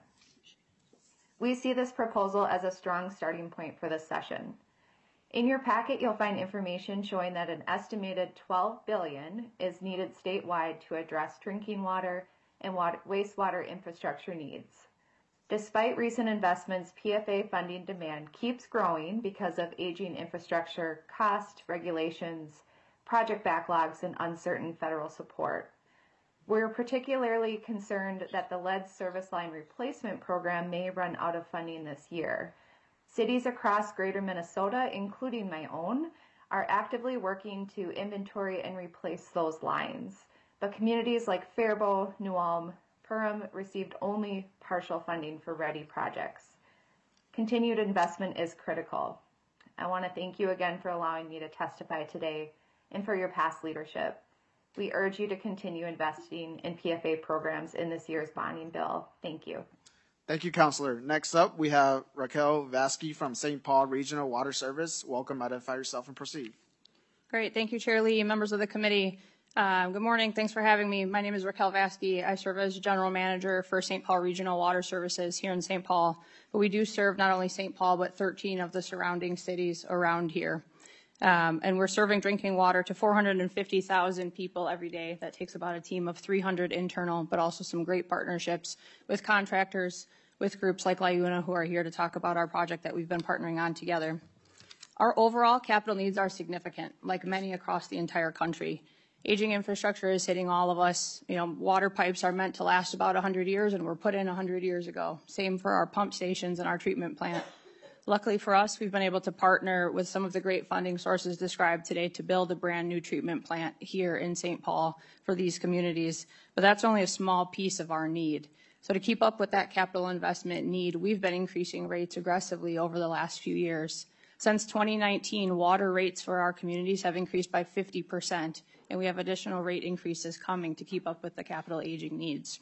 We see this proposal as a strong starting point for this session. In your packet, you'll find information showing that an estimated twelve billion dollars is needed statewide to address drinking water and water, wastewater infrastructure needs. Despite recent investments, P F A funding demand keeps growing because of aging infrastructure, cost, regulations, project backlogs, and uncertain federal support. We're particularly concerned that the lead service line replacement program may run out of funding this year. Cities across greater Minnesota, including my own, are actively working to inventory and replace those lines. But communities like Faribault, New Ulm, Perham received only partial funding for ready projects. Continued investment is critical. I want to thank you again for allowing me to testify today and for your past leadership. We urge you to continue investing in P F A programs in this year's bonding bill. Thank you. Thank you, Councilor. Next up, we have Raquel Vasky from Saint Paul Regional Water Service. Welcome. Identify yourself and proceed. Great. Thank you, Chair Lee, members of the committee. Uh, good morning. Thanks for having me. My name is Raquel Vasky. I serve as General Manager for Saint Paul Regional Water Services here in Saint Paul. But we do serve not only Saint Paul, but thirteen of the surrounding cities around here. Um, and we're serving drinking water to four hundred fifty thousand people every day. That takes about a team of three hundred internal, but also some great partnerships with contractors, with groups like LiUNA who are here to talk about our project that we've been partnering on together. Our overall capital needs are significant, like many across the entire country. Aging infrastructure is hitting all of us. You know, water pipes are meant to last about one hundred years and were put in one hundred years ago. Same for our pump stations and our treatment plant. Luckily for us, we've been able to partner with some of the great funding sources described today to build a brand new treatment plant here in Saint Paul for these communities. But that's only a small piece of our need. So to keep up with that capital investment need, we've been increasing rates aggressively over the last few years. Since twenty nineteen, water rates for our communities have increased by fifty percent, and we have additional rate increases coming to keep up with the capital aging needs.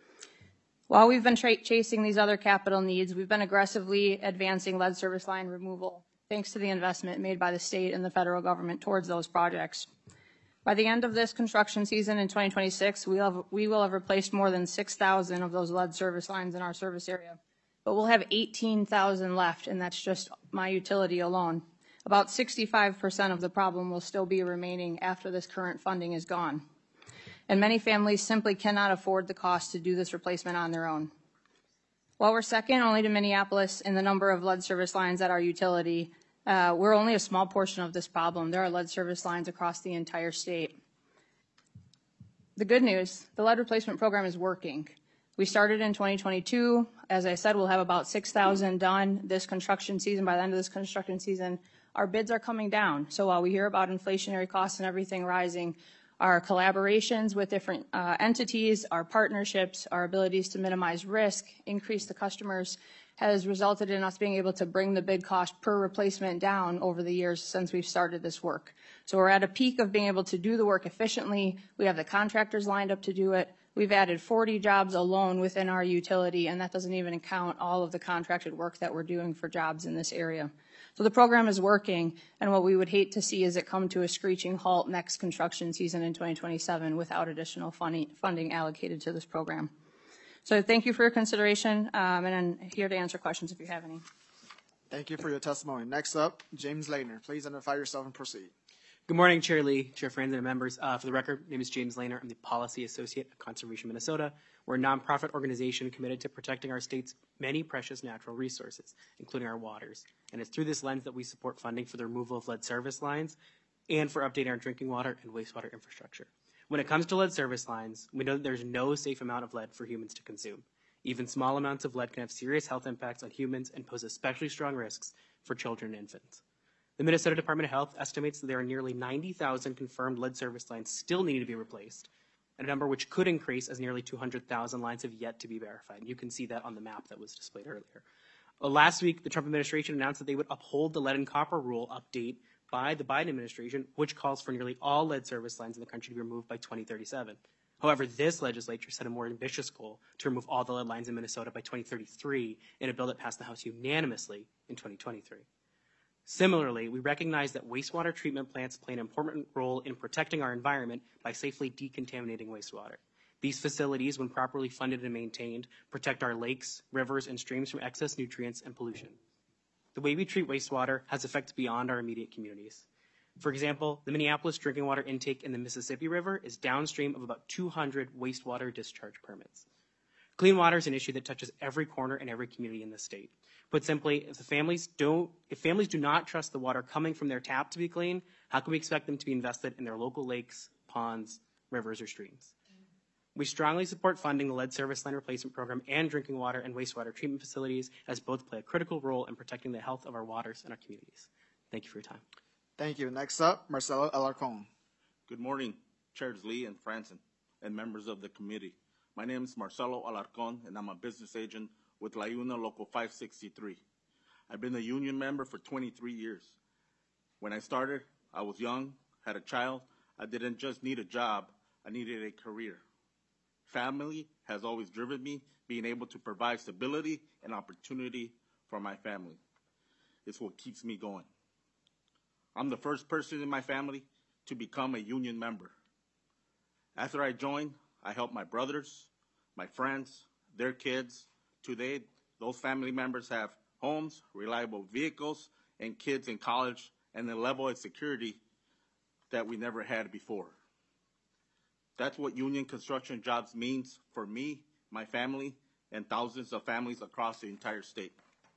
While we've been tra- chasing these other capital needs, we've been aggressively advancing lead service line removal, thanks to the investment made by the state and the federal government towards those projects. By the end of this construction season in twenty twenty-six, we'll have, we will have replaced more than six thousand of those lead service lines in our service area. But we'll have eighteen thousand left, and that's just my utility alone. About sixty-five percent of the problem will still be remaining after this current funding is gone. And many families simply cannot afford the cost to do this replacement on their own. While we're second only to Minneapolis in the number of lead service lines at our utility, uh, we're only a small portion of this problem. There are lead service lines across the entire state. The good news, the lead replacement program is working. We started in twenty twenty-two. As I said, we'll have about six thousand done this construction season. By the end of this construction season, our bids are coming down. So while we hear about inflationary costs and everything rising, Our collaborations with different uh, entities, our partnerships, our abilities to minimize risk, increase the customers, has resulted in us being able to bring the bid cost per replacement down over the years since we've started this work. So we're at a peak of being able to do the work efficiently. We have the contractors lined up to do it. We've added forty jobs alone within our utility, and that doesn't even count all of the contracted work that we're doing for jobs in this area. So the program is working, and what we would hate to see is it come to a screeching halt next construction season in twenty twenty-seven without additional funding, funding allocated to this program. So thank you for your consideration, um, and I'm here to answer questions if you have any. Thank you for your testimony. Next up, James Lehner. Please identify yourself and proceed. Good morning, Chair Lee, Chair Franzen, and members. Uh, for the record, my name is James Lehner. I'm the Policy Associate at Conservation Minnesota. We're a nonprofit organization committed to protecting our state's many precious natural resources, including our waters. And it's through this lens that we support funding for the removal of lead service lines and for updating our drinking water and wastewater infrastructure. When it comes to lead service lines, we know that there's no safe amount of lead for humans to consume. Even small amounts of lead can have serious health impacts on humans and pose especially strong risks for children and infants. The Minnesota Department of Health estimates that there are nearly ninety thousand confirmed lead service lines still needing to be replaced, a number which could increase as nearly two hundred thousand lines have yet to be verified. And you can see that on the map that was displayed earlier. Uh, last week, the Trump administration announced that they would uphold the lead and copper rule update by the Biden administration, which calls for nearly all lead service lines in the country to be removed by twenty thirty-seven. However, this legislature set a more ambitious goal to remove all the lead lines in Minnesota by twenty thirty-three in a bill that passed the House unanimously in twenty twenty-three. Similarly, we recognize that wastewater treatment plants play an important role in protecting our environment by safely decontaminating wastewater. These facilities, when properly funded and maintained, protect our lakes, rivers, and streams from excess nutrients and pollution. The way we treat wastewater has effects beyond our immediate communities. For example, the Minneapolis drinking water intake in the Mississippi River is downstream of about two hundred wastewater discharge permits. Clean water is an issue that touches every corner and every community in the state. Put simply, if the families don't, if families do not trust the water coming from their tap to be clean, how can we expect them to be invested in their local lakes, ponds, rivers, or streams? We strongly support funding the lead service line replacement program and drinking water and wastewater treatment facilities, as both play a critical role in protecting the health of our waters and our communities. Thank you for your time. Thank you. Next up, Marcelo Alarcon. Good morning, Chairs Lee and Franzen, and members of the committee. My name is Marcelo Alarcon, and I'm a business agent with LIUNA Local five sixty-three. I've been a union member for twenty-three years. When I started, I was young, had a child. I didn't just need a job, I needed a career. Family has always driven me, being able to provide stability and opportunity for my family. It's what keeps me going. I'm the first person in my family to become a union member. After I joined, I helped my brothers, my friends, their kids. Today, those family members have homes, reliable vehicles, and kids in college, and a level of security that we never had before. That's what union construction jobs means for me, my family, and thousands of families across the entire state.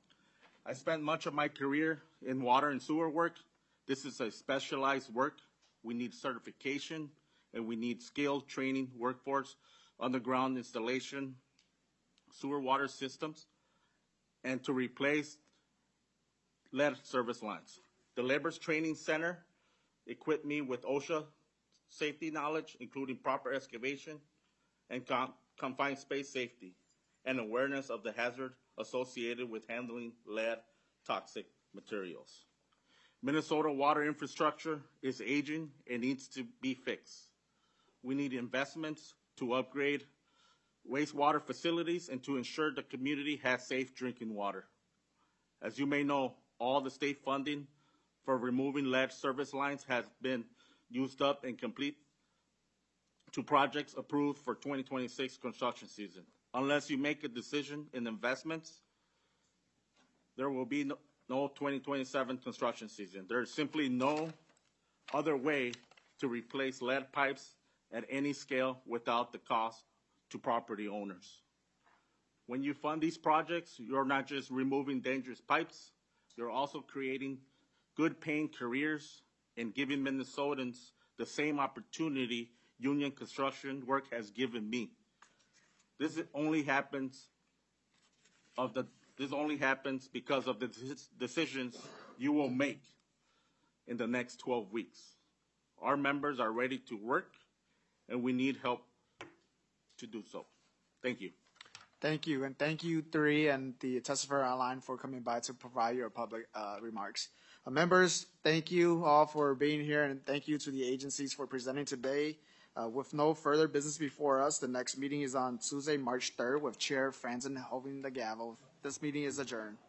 I spent much of my career in water and sewer work. This is a specialized work. We need certification, and we need skilled training workforce, underground installation, sewer water systems, and to replace lead service lines. The Labor's Training Center equipped me with OSHA safety knowledge, including proper excavation and con- confined space safety, and awareness of the hazard associated with handling lead toxic materials. Minnesota water infrastructure is aging and needs to be fixed. We need investments to upgrade wastewater facilities and to ensure the community has safe drinking water. As you may know, all the state funding for removing lead service lines has been used up and complete to projects approved for twenty twenty-six construction season. Unless you make a decision in investments, there will be no, no twenty twenty-seven construction season. There is simply no other way to replace lead pipes at any scale without the cost to property owners. When you fund these projects, you're not just removing dangerous pipes, you're also creating good paying careers and giving Minnesotans the same opportunity union construction work has given me. This only happens of the this only happens because of the decisions you will make in the next twelve weeks. Our members are ready to work and we need help to do so. Thank you. Thank you, and thank you three and the testifier online for coming by to provide your public uh, remarks. Uh, members, thank you all for being here, and thank you to the agencies for presenting today. Uh, with no further business before us, the next meeting is on Tuesday, March third, with Chair Franzen holding the gavel. This meeting is adjourned.